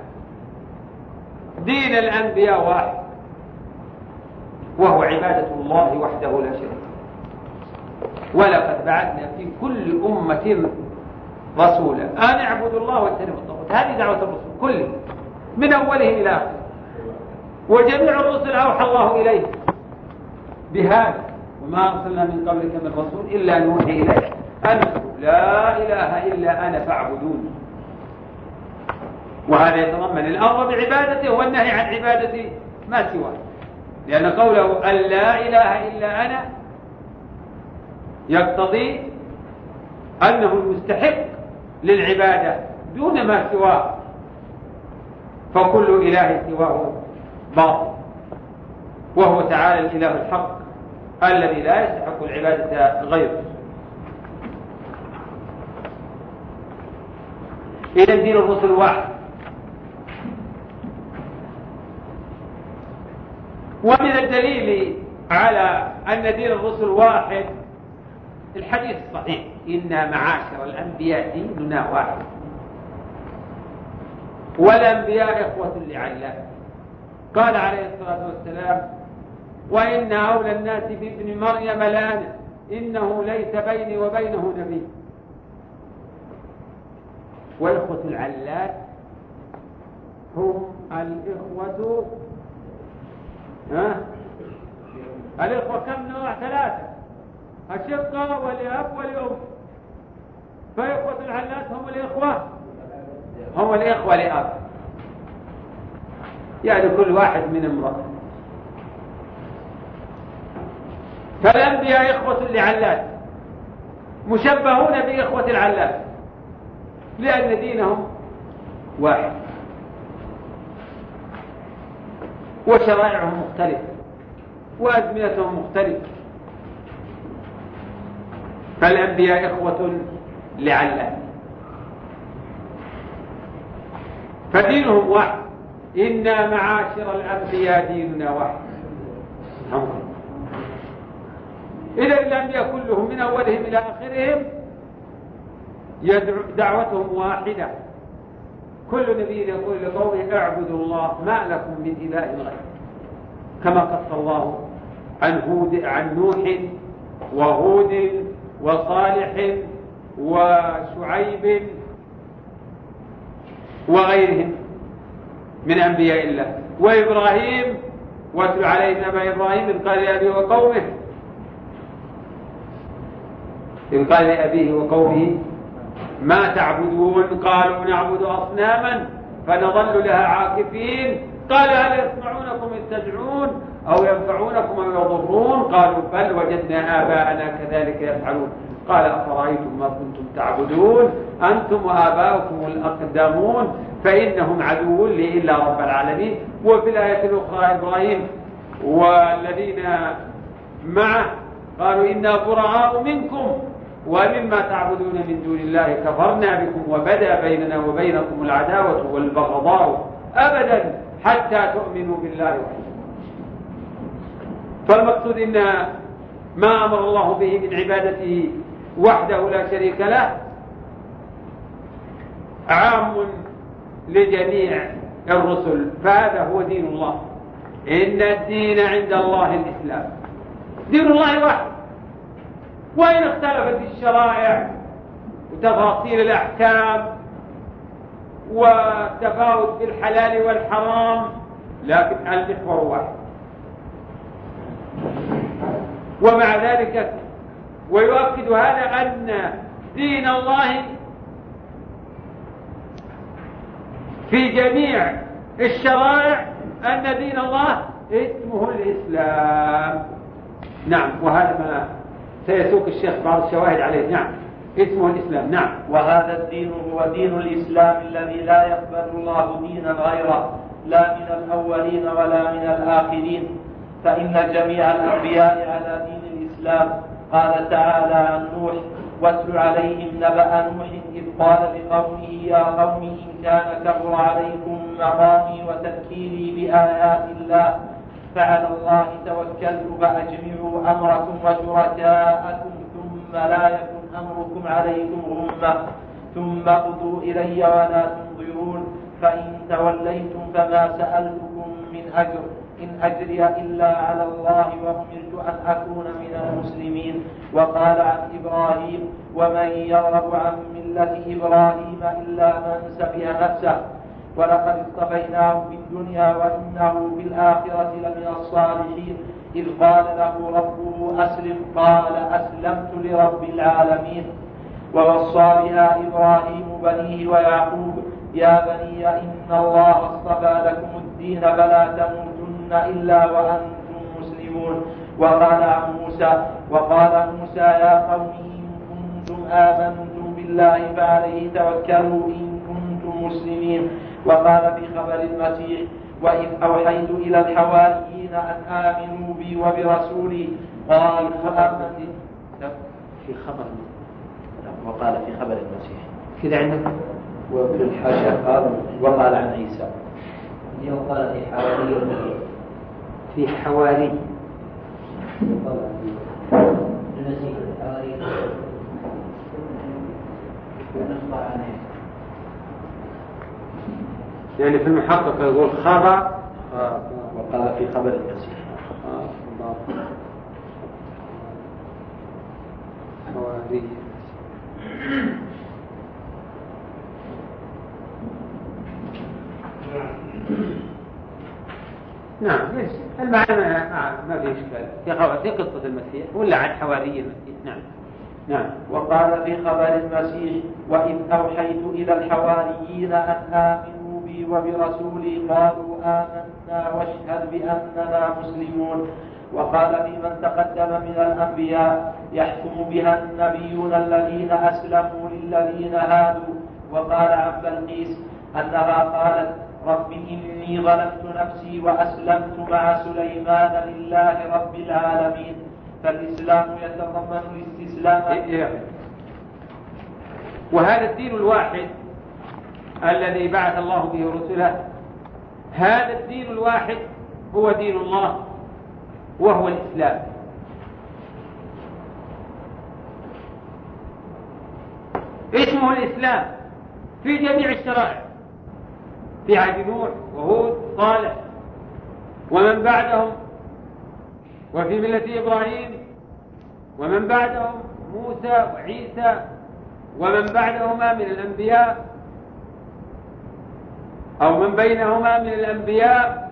دين الأنبياء واحد، وهو عبادة الله وحده لا شريك له. ولقد بعثنا في كل أمة رسولا أن اعبدوا الله واجتنبوا الطاغوت. هذه دعوة الرسل كله من أوله إلى آخره، وجميع الرسل أوحى الله إليه بهذا. وما أرسلنا من قبلك من رسول إلا نوحي إليه أنه لا إله إلا أنا فاعبدون. وهذا يتضمن الأمر بعبادته والنهي عن عبادة ما سواه، لأن قوله أن لا إله إلا أنا يقتضي أنه المستحق للعبادة دون ما سواه، فكل إله سواه باطل، وهو تعالى الإله الحق الذي لا يستحق العبادة غيره. إذن دين الرسل واحد. ومن الدليل على أن دين الرسل واحد الحديث الصحيح: إنا معاشر الأنبياء ديننا واحد، والأنبياء إخوة لعلات. قال عليه الصلاة والسلام: وإن أولى الناس بابن مريم لأنا، إنه ليس بيني وبينه نبي. وإخوة العلات هم الإخوة الإخوة كم نوع؟ 3: الشقة والأب والأم. فإخوة العلات هم الإخوة لأب، يعني كل واحد من امرأة. فالأنبياء إخوة لعلات مشبهون بإخوة العلات لأن دينهم واحد وشرائعهم مختلفة وأزمنتهم مختلفة. فالأنبياء إخوة لعلات فدينهم واحد. إنا معاشر الأنبياء ديننا واحد. إذا الأنبياء كلهم من أولهم إلى آخرهم دعوتهم واحدة. كل نبي يقول لقومه: اعبدوا الله ما لكم من إله غيره، كما قص الله عن نوح وهود وصالح وشعيب وغيرهم من أنبياء الله. وإبراهيم: واتل عليهم نبأ إبراهيم إذ قال لأبيه وقومه ما تعبدون؟ قالوا نعبد أصناما فنظل لها عاكفين. قال هل يسمعونكم إذ تدعون أو ينفعونكم أو يضرون؟ قالوا بل وجدنا آباءنا كذلك يفعلون. قال أفرأيتم ما كنتم تعبدون أنتم وآباؤكم الأقدمون فإنهم عدو لي إلا رب العالمين. وفي الآية الأخرى إبراهيم والذين معه قالوا إنا براء منكم ومما تعبدون من دون الله كفرنا بكم وبدأ بيننا وبينكم العداوة والبغضاء أبدا حتى تؤمنوا بالله وحده. فالمقصود إن ما أمر الله به من عبادته وحده لا شريك له عام لجميع الرسل، فهذا هو دين الله. إن الدين عند الله الإسلام. دين الله واحد، وإن اختلفت الشرائع وتفاصيل الأحكام والتفاوت في الحلال والحرام، لكن المحور واحد. ومع ذلك ويؤكد هذا أن دين الله في جميع الشرائع أن دين الله اسمه الإسلام. نعم، وهذا ما سيسوق الشيخ بعض الشواهد عليه. نعم، اسمه الإسلام. نعم. وهذا الدين هو دين الإسلام الذي لا يقبل الله دينا غيره، لا من الأولين ولا من الآخرين، فإن جميع الأنبياء على دين الإسلام. قال تعالى عن نوح: واتل عليهم نبأ نوح إذ قال لقومه يا قوم إن كان كبر عليكم مقامي وتذكيري بآيات الله فعلى الله توكلت فأجمعوا أمركم وشركاءكم ثم لا يكن أمركم عليكم غمة ثم اقضوا إلي ولا تنظرون فإن توليتم فما سألتكم من أجر إن أجري إلا على الله وأمرت أن أكون من المسلمين. وقال عن إبراهيم: ومن يرغب عن ملة إبراهيم إلا من سفه نفسه ولقد اصطفيناه في الدنيا وإنه في الآخرة لمن الصالحين إذ قال له ربه أسلم قال أسلمت لرب العالمين. ووصى بها إبراهيم بنيه ويعقوب: يا بني إن الله اصطفى لكم الدين فلا تموتن إلا وأنتم مسلمون. وقال موسى يا قوم إن كنتم آمنتم بالله فعليه توكلوا إن كنتم مسلمين. وقال في خبر المسيح: وإذ أوحيت إلى الحواريين أن آمنوا بي وبرسولي قالوا آمنا. في خبر وقال في خبر المسيح كذا عندك. وفي الحاشية قال وقال عن عيسى وقال في حواري في حواري. يعني في المحقق يقول خبر، وقال في خبر المسيح حواري. نعم المعنى ما في إشكال في قصة المسيح ولا عن حواري المسيح. نعم نعم. وقال في خبر المسيح وإذ أوحيت إلى الحواريين أن آمنوا بي وبرسولي قالوا آمنا واشهد بأننا مسلمون. وقال في من تقدم من الأنبياء يحكم بها النبيون الذين أسلموا للذين هادوا. وقال عن بلقيس أنها قالت رب إني ظلمت نفسي وأسلمت مع سليمان لله رب العالمين. فالإسلام يتضمن الاستسلام. وهذا الدين الواحد الذي بعث الله به رسله، هذا الدين الواحد هو دين الله وهو الإسلام. اسمه الإسلام في جميع الشرائع، في عهد نوح وهود صالح ومن بعدهم، وفي ملة إبراهيم ومن بعدهم موسى وعيسى ومن بعدهما من الأنبياء أو من بينهما من الأنبياء.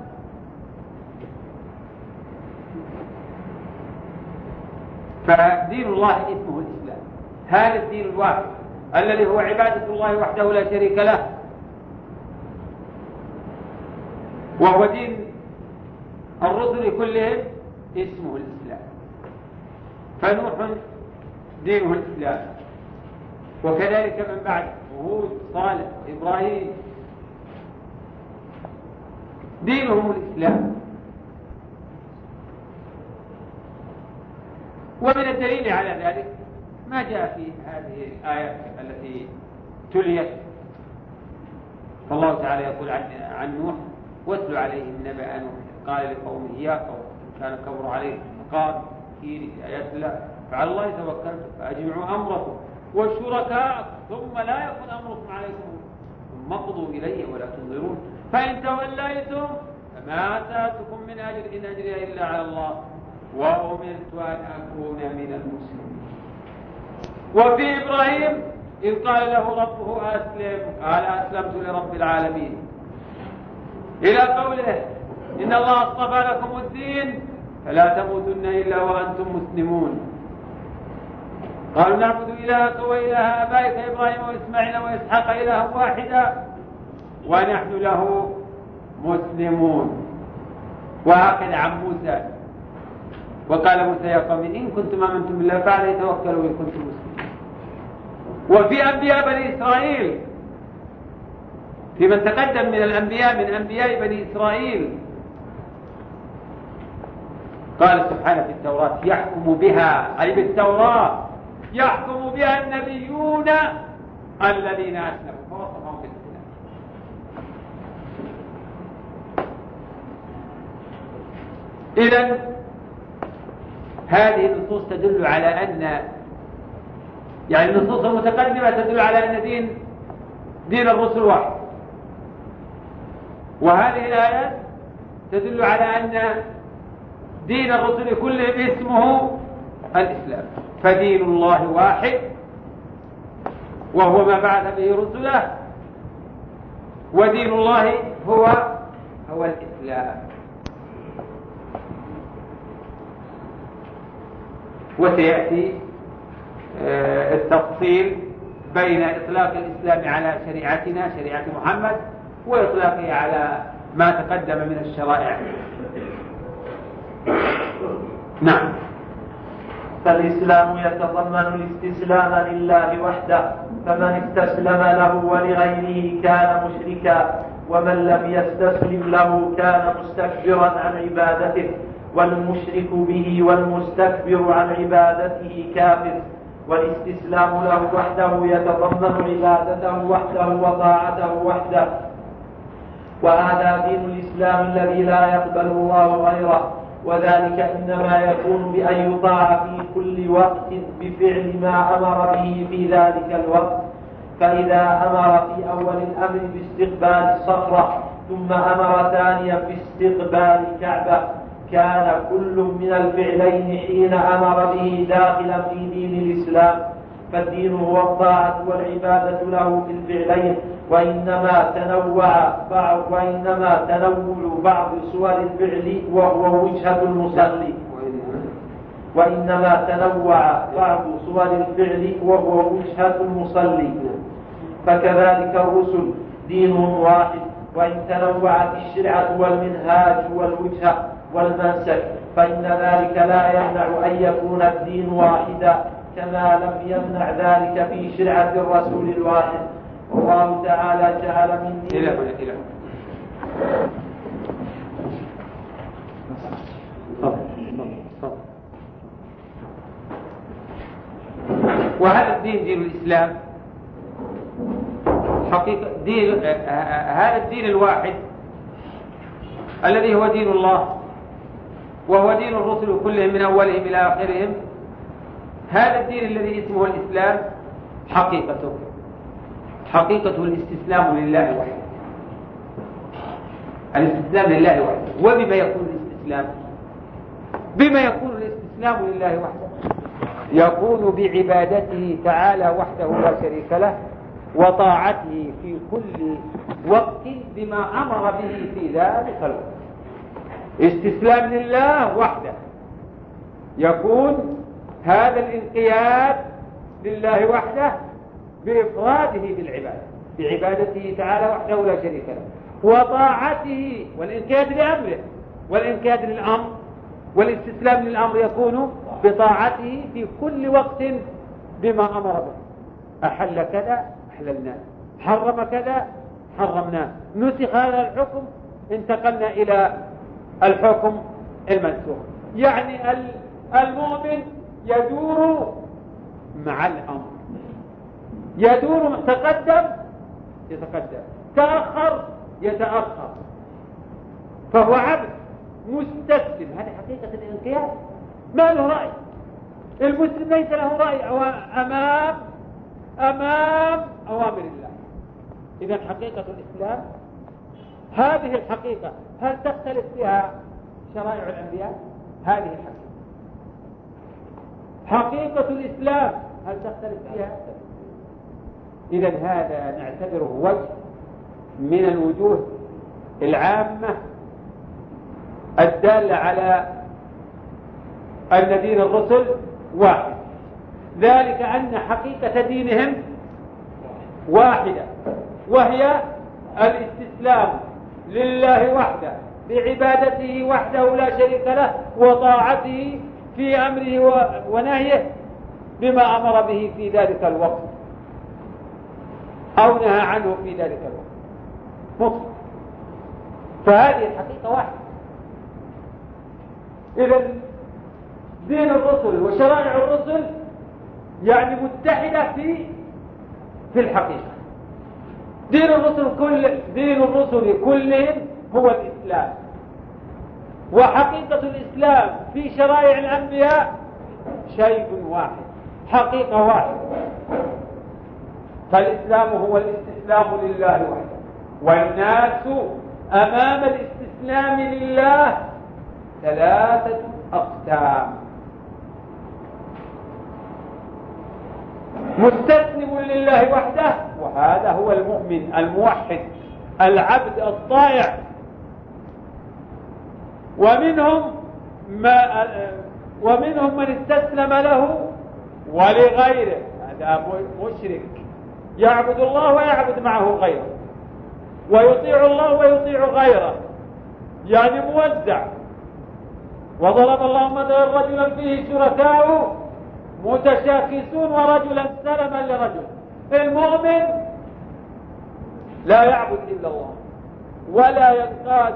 فدين الله اسمه الإسلام، هذا الدين الواحد الذي هو عبادة الله وحده لا شريك له، وهو دين الرسل كلهم اسمه الإسلام. فنوح دينه الإسلام، وكذلك من بعد هود صالح إبراهيم دينهم الإسلام. ومن الدليل على ذلك ما جاء في هذه الآيات التي تليت، فالله تعالى يقول عن نوح واتل عليهم نبأ نوح قال لقومه يا قوم كان كبر عليكم مقام كثير في آيات الله فعلى الله توكلتم فأجمعوا أمركم والشركاء ثم لا يكن أمركم عليكم ثم اقضوا إلي ولا تنظرون فإن توليتم فما آتاكم من أجر إن أجري إلا على الله وأمرت أن أكون من المسلمين. وفي إبراهيم إذ قال له ربه أسلم قال أسلمت لرب العالمين، إلى قوله إن الله اصطفى لكم الدين فلا تموتن إلا وأنتم مسلمون. قالوا نعبد إلهك وإله آبائك إبراهيم وإسماعيل وإسحاق إلها واحدا ونحن له مسلمون. وهكذا عن موسى وقال موسى يا قوم إن كنتم آمنتم بالله فعليه توكلوا إن كنتم مسلمين. وفي أنبياء بني إسرائيل، في من تقدم من الأنبياء من أنبياء بني إسرائيل قال سبحانه في التوراة يحكم بها أي بالتوراة يحكم بها النبيون الذين أسلموا فوصفهم بالإسلام. إذن هذه النصوص تدل على أن يعني النصوص المتقدمة تدل على أن دين الرسل واحد، وهذه الآيات تدل على أن دين الرسل كلهم اسمه الإسلام. فدين الله واحد وهو ما بعث به رسله، ودين الله هو الإسلام. وسيأتي التفصيل بين إطلاق الإسلام على شريعتنا شريعة محمد وإطلاقه على ما تقدم من الشرائع. نعم. فالإسلام يتضمن الاستسلام لله وحده، فمن استسلم له ولغيره كان مشركا، ومن لم يستسلم له كان مستكبرا عن عبادته، والمشرك به والمستكبر عن عبادته كافر. والاستسلام له وحده يتضمن عبادته وحده وطاعته وحده، وهذا دين الإسلام الذي لا يقبل الله غيره، وذلك إنما يكون بأن يطاع في كل وقت بفعل ما أمر به في ذلك الوقت. فإذا أمر في أول الأمر باستقبال الصخرة ثم أمر ثانيا باستقبال الكعبة كان كل من الفعلين حين أمر به داخلا في دين الإسلام. فالدين هو الطاعة والعبادة له في الفعلين، وإنما تنوع بعض صور الفعل وهو وجهة المصلي فكذلك الرسل دينهم واحد، وإن تنوعت الشرعة والمنهاج والوجهة والمنسك فإن ذلك لا يمنع أن يكون الدين واحدا، كما لم يمنع ذلك في شرعة الرسول الواحد. والله تعالى جعل من دين وهذا الدين دين الإسلام حقيقة هذا الدين الواحد الذي هو دين الله وهو دين الرسل كلهم من أولهم إلى آخرهم. هذا الدين الذي اسمه الإسلام حقيقته الاستسلام لله وحده، الاستسلام لله وحده. وبما يكون الاستسلام؟ بما يكون الاستسلام لله وحده؟ يكون بعبادته تعالى وحده لا شريك له، وطاعته في كل وقت بما أمر به في ذلك الوقت. استسلام لله وحده يكون هذا الانقياد لله وحده بإفراده بالعبادة، بعبادته تعالى وحده لا شريك له، وطاعته والانقياد لأمره، والانقياد للأمر والاستسلام للأمر يكون بطاعته في كل وقت بما أمر به. أحل كذا أحللناه، حرم كذا حرمناه، نسخ هذا الحكم انتقلنا إلى الحكم المنسوخ. يعني المؤمن يدور مع الأمر، يدور، تقدم يتقدم، تأخر يتأخر، فهو عبد مستسلم. هذه حقيقة الانقياد، ما له رأي. المسلم ليس له رأي أمام أوامر الله. إذن حقيقة الإسلام هذه الحقيقة، هل تختلف فيها شرائع الأنبياء؟ هذه حقيقة الإسلام، هل تختلف فيها؟ إذن هذا نعتبره وجه من الوجوه العامة الدالة على أن دين الرسل واحد، ذلك أن حقيقة دينهم واحدة، وهي الاستسلام لله وحده بعبادته وحده لا شريك له، وطاعته في أمره ونهيه بما أمر به في ذلك الوقت أو نهى عنه في ذلك الوقت مطلق. فهذه الحقيقة واحدة. إذن دين الرسل وشرائع الرسل يعني متحدة في الحقيقة. دين الرسل كلهم هو الإسلام، وحقيقة الإسلام في شرائع الأنبياء شيء واحد، حقيقة واحدة. فالإسلام هو الاستسلام لله وحده، والناس أمام الاستسلام لله 3 أقسام: مستسلم لله وحده، وهذا هو المؤمن الموحد العبد الطائع، ومنهم من استسلم له ولغيره، هذا مشرك يعبد الله ويعبد معه غيره، ويطيع الله ويطيع غيره، يعني موزع. وضرب الله مثلا رجلا فيه شركاء متشاكسون ورجلا سلما لرجل. المؤمن لا يعبد إلا الله ولا ينقاد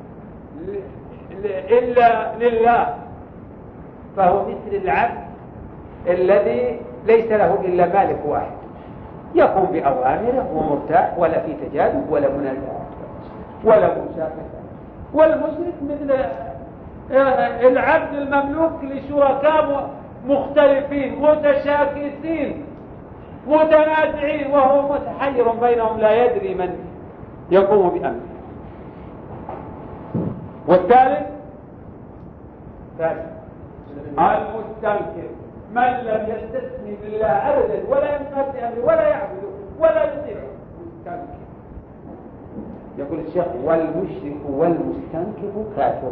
إلا لله، فهو مثل العبد الذي ليس له إلا مالك واحد يقوم بأوامره ومرتاح، ولا في تجاذب ولا منازعة. ولا مشاكسة. والمشرك مثل العبد المملوك لشركاء مختلفين متشاكسين متنازعين وهو متحير بينهم لا يدري من يقوم بأمره. والثالث المستنكر من لم يستثني بالله أبدا ولا ينقاد بأمره ولا يعبده ولا يطيعه. مستنكر. يقول الشيخ والمشرك والمستنكر كافر.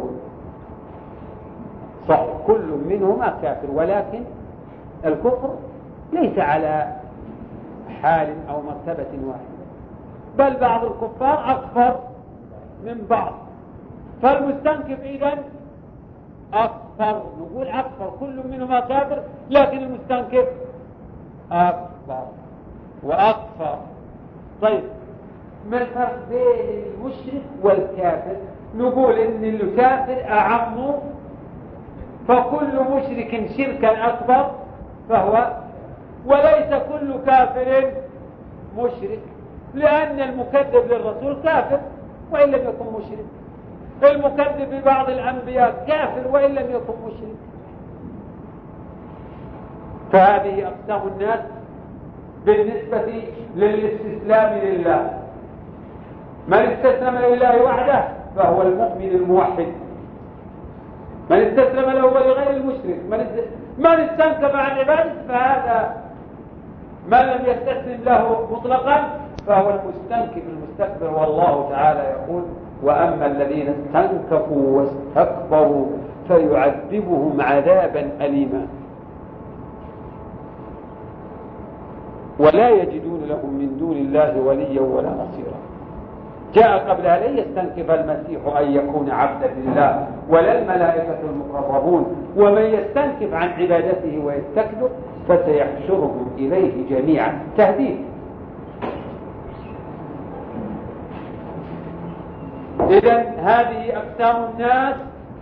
صح كل منهما كافر، ولكن الكفر ليس على حال أو مرتبة واحدة، بل بعض الكفار أكثر من بعض. فالمستنكر إذن أكثر، نقول أكثر، كل منهما كافر، لكن المستنكر أكثر وأكثر. طيب ما الفرق بين المشرك والكافر؟ نقول إن الكافر أعم، فكل مشرك شركا أكبر فهو، وليس كل كافر مشرك، لأن المكذب للرسول كافر وإن لم يكن مشرك، المكذب ببعض الأنبياء كافر وإن لم يكن مشرك. فهذه أقسام الناس بالنسبة للاستسلام لله. من استسلم لله وحده فهو المؤمن الموحد، من استسلم له ولغير المشرك، من استنكف عن عبادته فهذا من لم يستسلم له مطلقا فهو المستنكف المستكبر. والله تعالى يقول وأما الذين استنكفوا واستكبروا فيعذبهم عذابا أليما ولا يجدون لهم من دون الله وليا ولا نصيرا. جاء قبلها لن يستنكف المسيح أن يكون عبدا لله ولا الملائكة المقربون، ومن يستنكف عن عبادته ويستكبر فسيحشرهم إليه جميعا. تهديد. إذن هذه أقسام الناس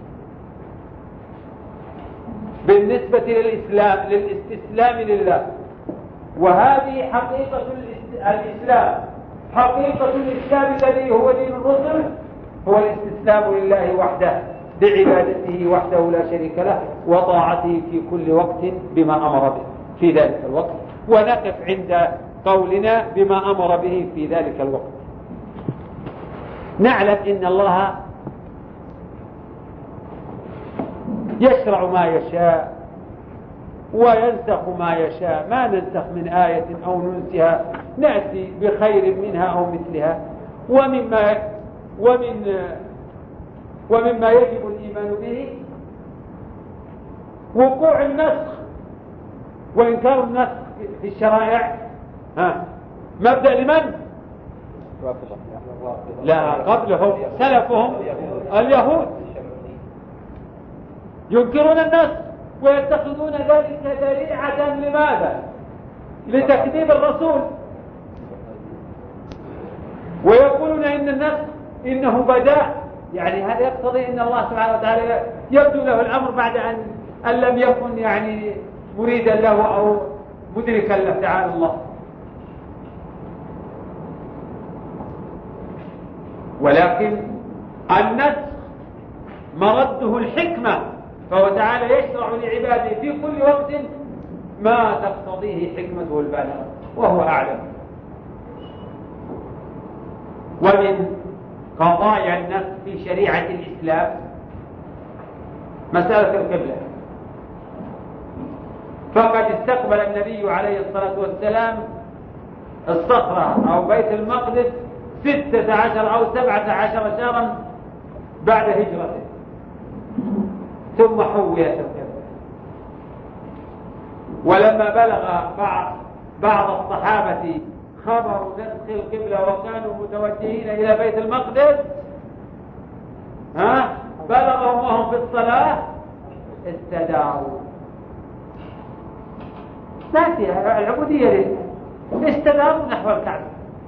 بالنسبة للاستسلام لله، وهذه حقيقة الإسلام. حقيقة الإسلام الذي هو دين الرسل هو الاستسلام لله وحده بعبادته وحده لا شريك له وطاعته في كل وقت بما أمر به في ذلك الوقت، ونقف عند قولنا بما أمر به في ذلك الوقت. نعلم إن الله يشرع ما يشاء وينسخ ما يشاء، ما ننسخ من آية أو ننسها نأتي بخير منها أو مثلها. ومما يجب الإيمان به وقوع النسخ وإنكار النسخ في الشرائع. مبدأ لمن؟ لا قبلهم سلفهم اليهود ينكرون النسخ ويتخذون ذلك ذريعة. لماذا؟ لتكذيب الرسول، ويقولون إن النسخ إنه بداء، يعني هذا يقتضي إن الله سبحانه وتعالى يبدو له الأمر بعد أن لم يكن يعني مريدا له أو مدركا له تعالى الله. ولكن النسخ مرده الحكمة، فهو تعالى يشرع لعباده في كل وقت ما تقتضيه حكمته البالغة وهو أعلم. ومن قضايا النسخ في شريعة الإسلام مسألة القبلة، فقد استقبل النبي عليه الصلاة والسلام الصخرة أو بيت المقدس 16 أو 17 شهرا بعد هجرته، ثم حولت القبلة. ولما بلغ بعض الصحابة خبر نسخ القبلة وكانوا متوجهين إلى بيت المقدس، بلغهم وهم في الصلاة استداروا. ما فيها العبودية استداروا نحو الكعبة،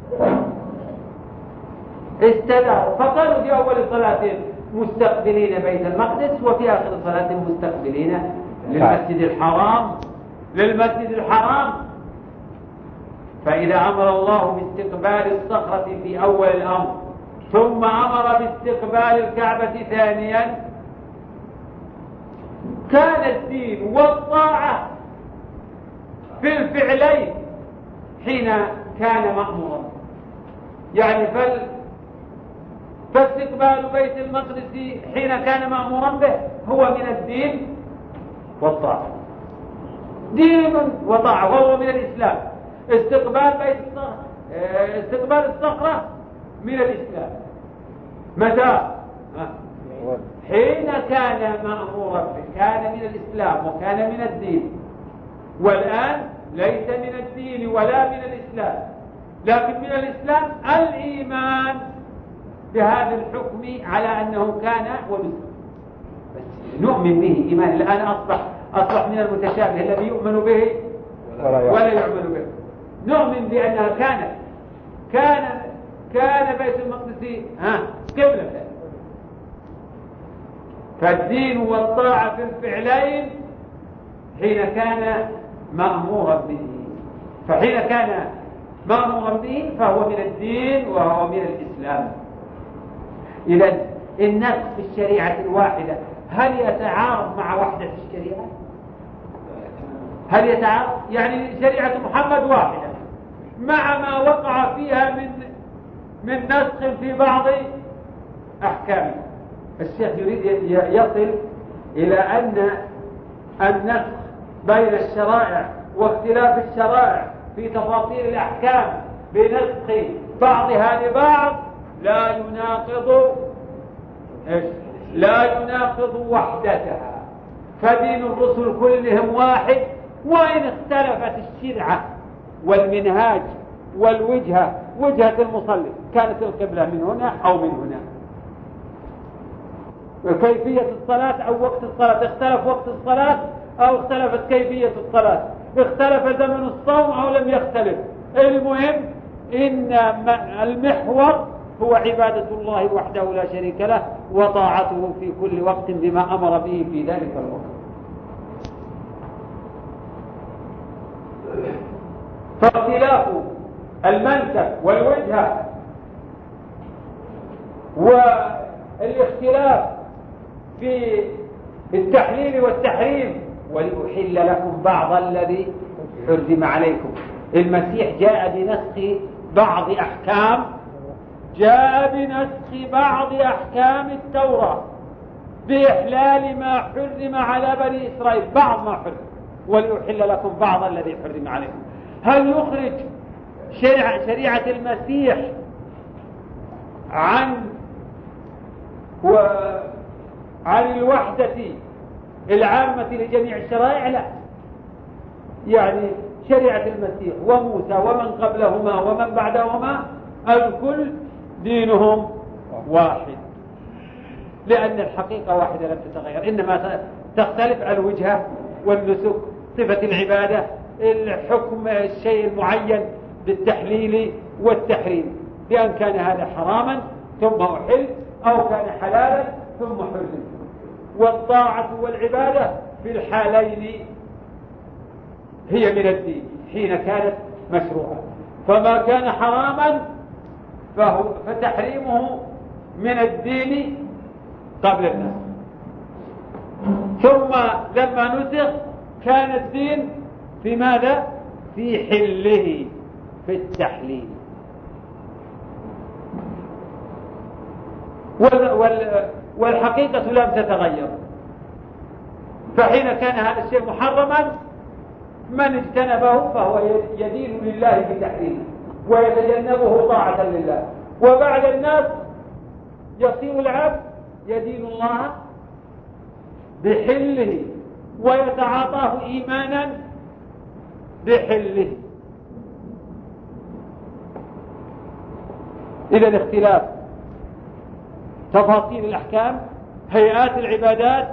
استداروا. فقالوا في أول صلاة مستقبلين بيت المقدس وفي آخر صلاة مستقبلين للمسجد الحرام. فإذا أمر الله باستقبال الصخرة في أول الأمر ثم أمر باستقبال الكعبة ثانيا، كان الدين والطاعة في الفعلين حين كان مأمورا. يعني فاستقبال بيت المقدس حين كان مأمورا به هو من الدين والطاعة، دين وطاعة، وهو من الإسلام. استقبال الصخرة من الإسلام. متى؟ حين كان مأمورا به كان من الإسلام وكان من الدين، والآن ليس من الدين ولا من الإسلام، لكن من الإسلام الإيمان بهذا الحكم على أنه كان ونسخ، بس نؤمن به إيمان. الآن أصبح من المتشابه الذي يؤمن به ولا يعمل به. نؤمن بأنها كان بيت المقدس قبلة. فالدين والطاعة في الفعلين حين كان مأمورا به، فحين كان مأمورا به فهو من الدين وهو من الإسلام. إذن النسخ في الشريعة الواحدة هل يتعارض مع وحدة الشريعة؟ هل يتعارض؟ يعني شريعة محمد واحدة مع ما وقع فيها من نسخ في بعض أحكامه. الشيخ يريد يصل إلى أن النسخ بين الشرائع واختلاف الشرائع في تفاصيل الأحكام بنسخ بعضها لبعض لا يناقض وحدتها. فدين الرسل كلهم واحد، وإن اختلفت الشرعة والمنهاج والوجهة، وجهة المصلي كانت القبلة من هنا أو من هنا، كيفية الصلاة أو وقت الصلاة، اختلف وقت الصلاة أو اختلفت كيفية الصلاة، اختلف زمن الصوم أو لم يختلف. المهم إن المحور هو عبادة الله وحده لا شريك له وطاعته في كل وقت بما أمر به في ذلك الوقت. فاختلاف المنسك والوجهة والاختلاف في التحليل والتحريم، ولأحل لكم بعض الذي حرم عليكم. المسيح جاء بنسخ بعض أحكام التوراة بإحلال ما حرم على بني إسرائيل، بعض ما حرم، ولأحل لكم بعض الذي حرم عليكم. هل يخرج شريعة المسيح عن الوحدة العامة لجميع الشرائع؟ لا، يعني شريعة المسيح وموسى ومن قبلهما ومن بعدهما الكل دينهم واحد، لأن الحقيقة واحدة لم تتغير، إنما تختلف الوجهة والنسك، صفة العبادة، الحكم الشيء المعين بالتحليل والتحريم، بأن كان هذا حراما ثم أحل أو كان حلالا ثم حرم. والطاعة والعبادة في الحالين هي من الدين حين كانت مشروعة، فما كان حراما فتحريمه من الدين قبل النسخ، ثم لما نسخ كان الدين في ماذا؟ في حله، في التحليل. والحقيقة لم تتغير، فحين كان هذا الشيء محرما من اجتنبه فهو يدين لله بتحريمه ويتجنبه طاعة لله، وبعد الناس يصير العبد يدين الله بحله ويتعاطاه إيمانا بحله. إذن اختلاف تفاصيل الأحكام، هيئات العبادات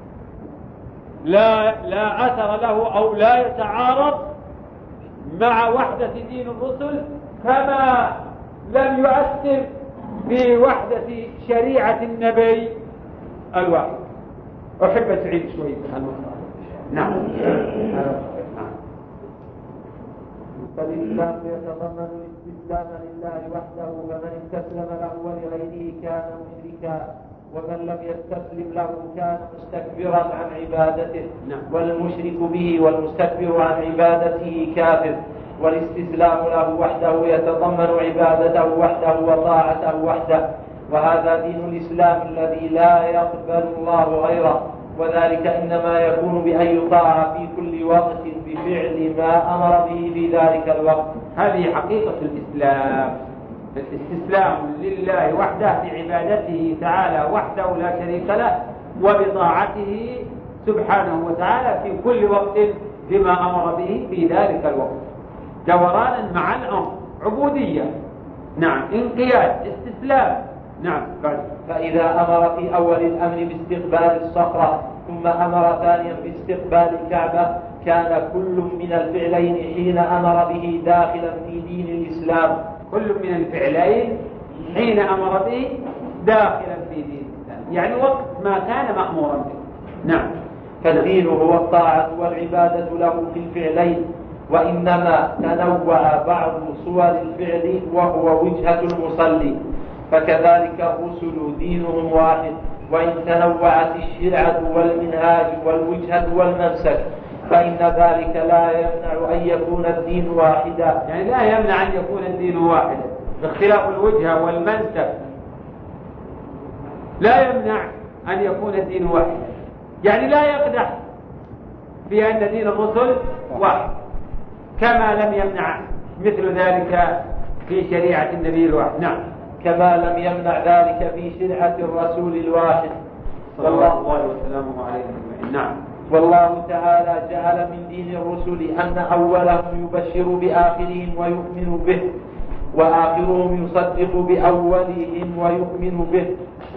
لا أثر له أو لا يتعارض مع وحدة دين الرسل، كما لم يؤثر في وحدة شريعة النبي الواحد. أحب تعيد شوي. نعم. فالإسلام يتضمن الاستسلام لله وحده، فمن استسلم له ولغيره كان مشركا، ومن لم يستسلم له كان مستكبرا عن عبادته، والمشرك به والمستكبر عن عبادته كافر. والاستسلام له وحده يتضمن عبادته وحده وطاعته وحده، وهذا دين الإسلام الذي لا يقبل الله غيره، وذلك إنما يكون بأن يطاع في كل وقت بفعل ما أمر به في ذلك الوقت. هذه حقيقة الإسلام، الاستسلام لله وحده بعبادته تعالى وحده لا شريك له، وبطاعته سبحانه وتعالى في كل وقت بما أمر به في ذلك الوقت، دورانا مع الأمر، عبودية، نعم، انقياد، استسلام، نعم. فإذا أمر في أول الأمر باستقبال الصخرة ثم أمر ثانيا باستقبال الكعبة، كان كل من الفعلين حين أمر به داخلا في دين الإسلام. كل من الفعلين حين أمر به داخلا في دين الإسلام، يعني وقت ما كان مأمورا به. نعم. فالدين هو الطاعة والعبادة له في الفعلين، وإنما تنوع بعض صور الفعل وهو وجهة المصلي، فكذلك الرسل دينهم واحد، وإن تنوعت الشرعة والمنهاج والوجهة والمنسك فإن ذلك لا يمنع أن يكون الدين واحدا. يعني لا يمنع أن يكون الدين واحدا، باختلاف الوجهة والمنسك لا يمنع أن يكون الدين واحدا، يعني لا يقدح في أن دين الرسل واحد، كما لم يمنع مثل ذلك في شريعة النبي الواحد. نعم. كما لم يمنع ذلك في شرعة الرسول الواحد صلى الله وسلامه عليه وسلم. نعم. والله تعالى جعل من دين الرسل أن أولهم يبشر بآخرهم ويؤمن به، وآخرهم يصدق بأولهم ويؤمن به،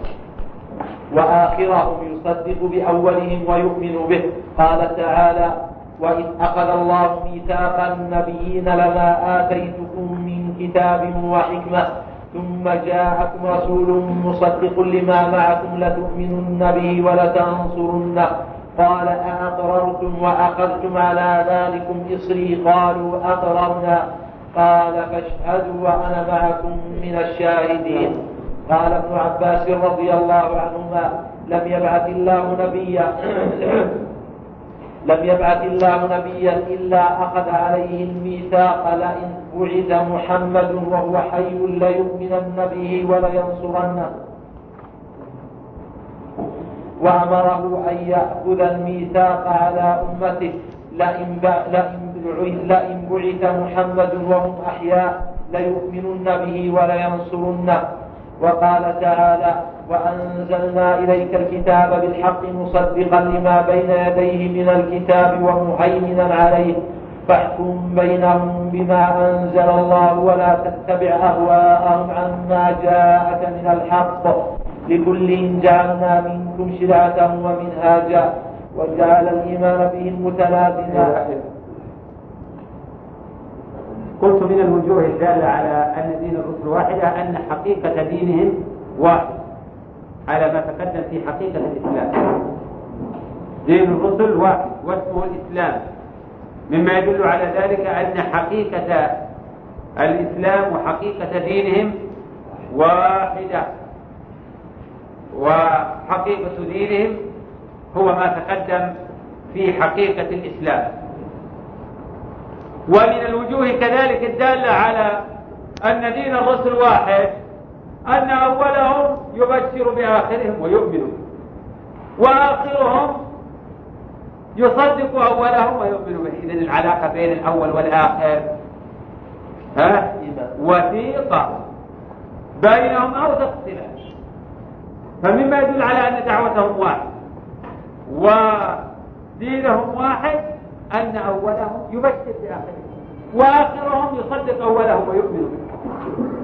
وآخرهم يصدق بأولهم ويؤمن به. قال تعالى: وإذ أخذ الله ميثاق النبيين لما آتيتكم من كتاب وحكمة ثم جاءكم رسول مصدق لما معكم لتؤمنن به ولتنصرنه قال أأقررتم وأخذتم على ذلكم إصري قالوا أقررنا قال فاشهدوا وأنا معكم من الشاهدين. قال ابن عباس رضي الله عنهما: لم يبعث الله نبيا إلا أخذ عليه الميثاق لئن بعث محمد وهو حي ليؤمنن به ولينصرنه، وأمره أن يأخذ الميثاق على أمته لئن بعث محمد وهم أحياء ليؤمنن به ولينصرنه. وقال تعالى: وأنزلنا إليك الكتاب بالحق مصدقا لما بين يديه من الكتاب ومهيمنا عليه فاحكم بينهم بما أنزل الله ولا تتبع أهواءهم عما جاءك من الحق لكل جعلنا منكم شرعة ومنهاجا وجعل الإيمان بهم متلازما. قلت من الوجوه الدالة على أن دين الرسل واحدة أن حقيقة دينهم واحد، على ما تقدم في حقيقة الإسلام. دين الرسل واحد واسمه الإسلام، مما يدل على ذلك أن حقيقة الإسلام وحقيقة دينهم واحدة، وحقيقة دينهم هو ما تقدم في حقيقة الإسلام. ومن الوجوه كذلك الدالة على أن دين الرسل واحد أن أولهم يبشر بآخرهم ويؤمنون، وآخرهم يصدق أولهم ويؤمن به. إذن العلاقة بين الأول والآخر وثيقة، بينهم أوثق صلة، فمما يدل على أن دعوتهم واحد ودينهم واحد أن أولهم يبشر بآخرهم وآخرهم يصدق أولهم ويؤمن به.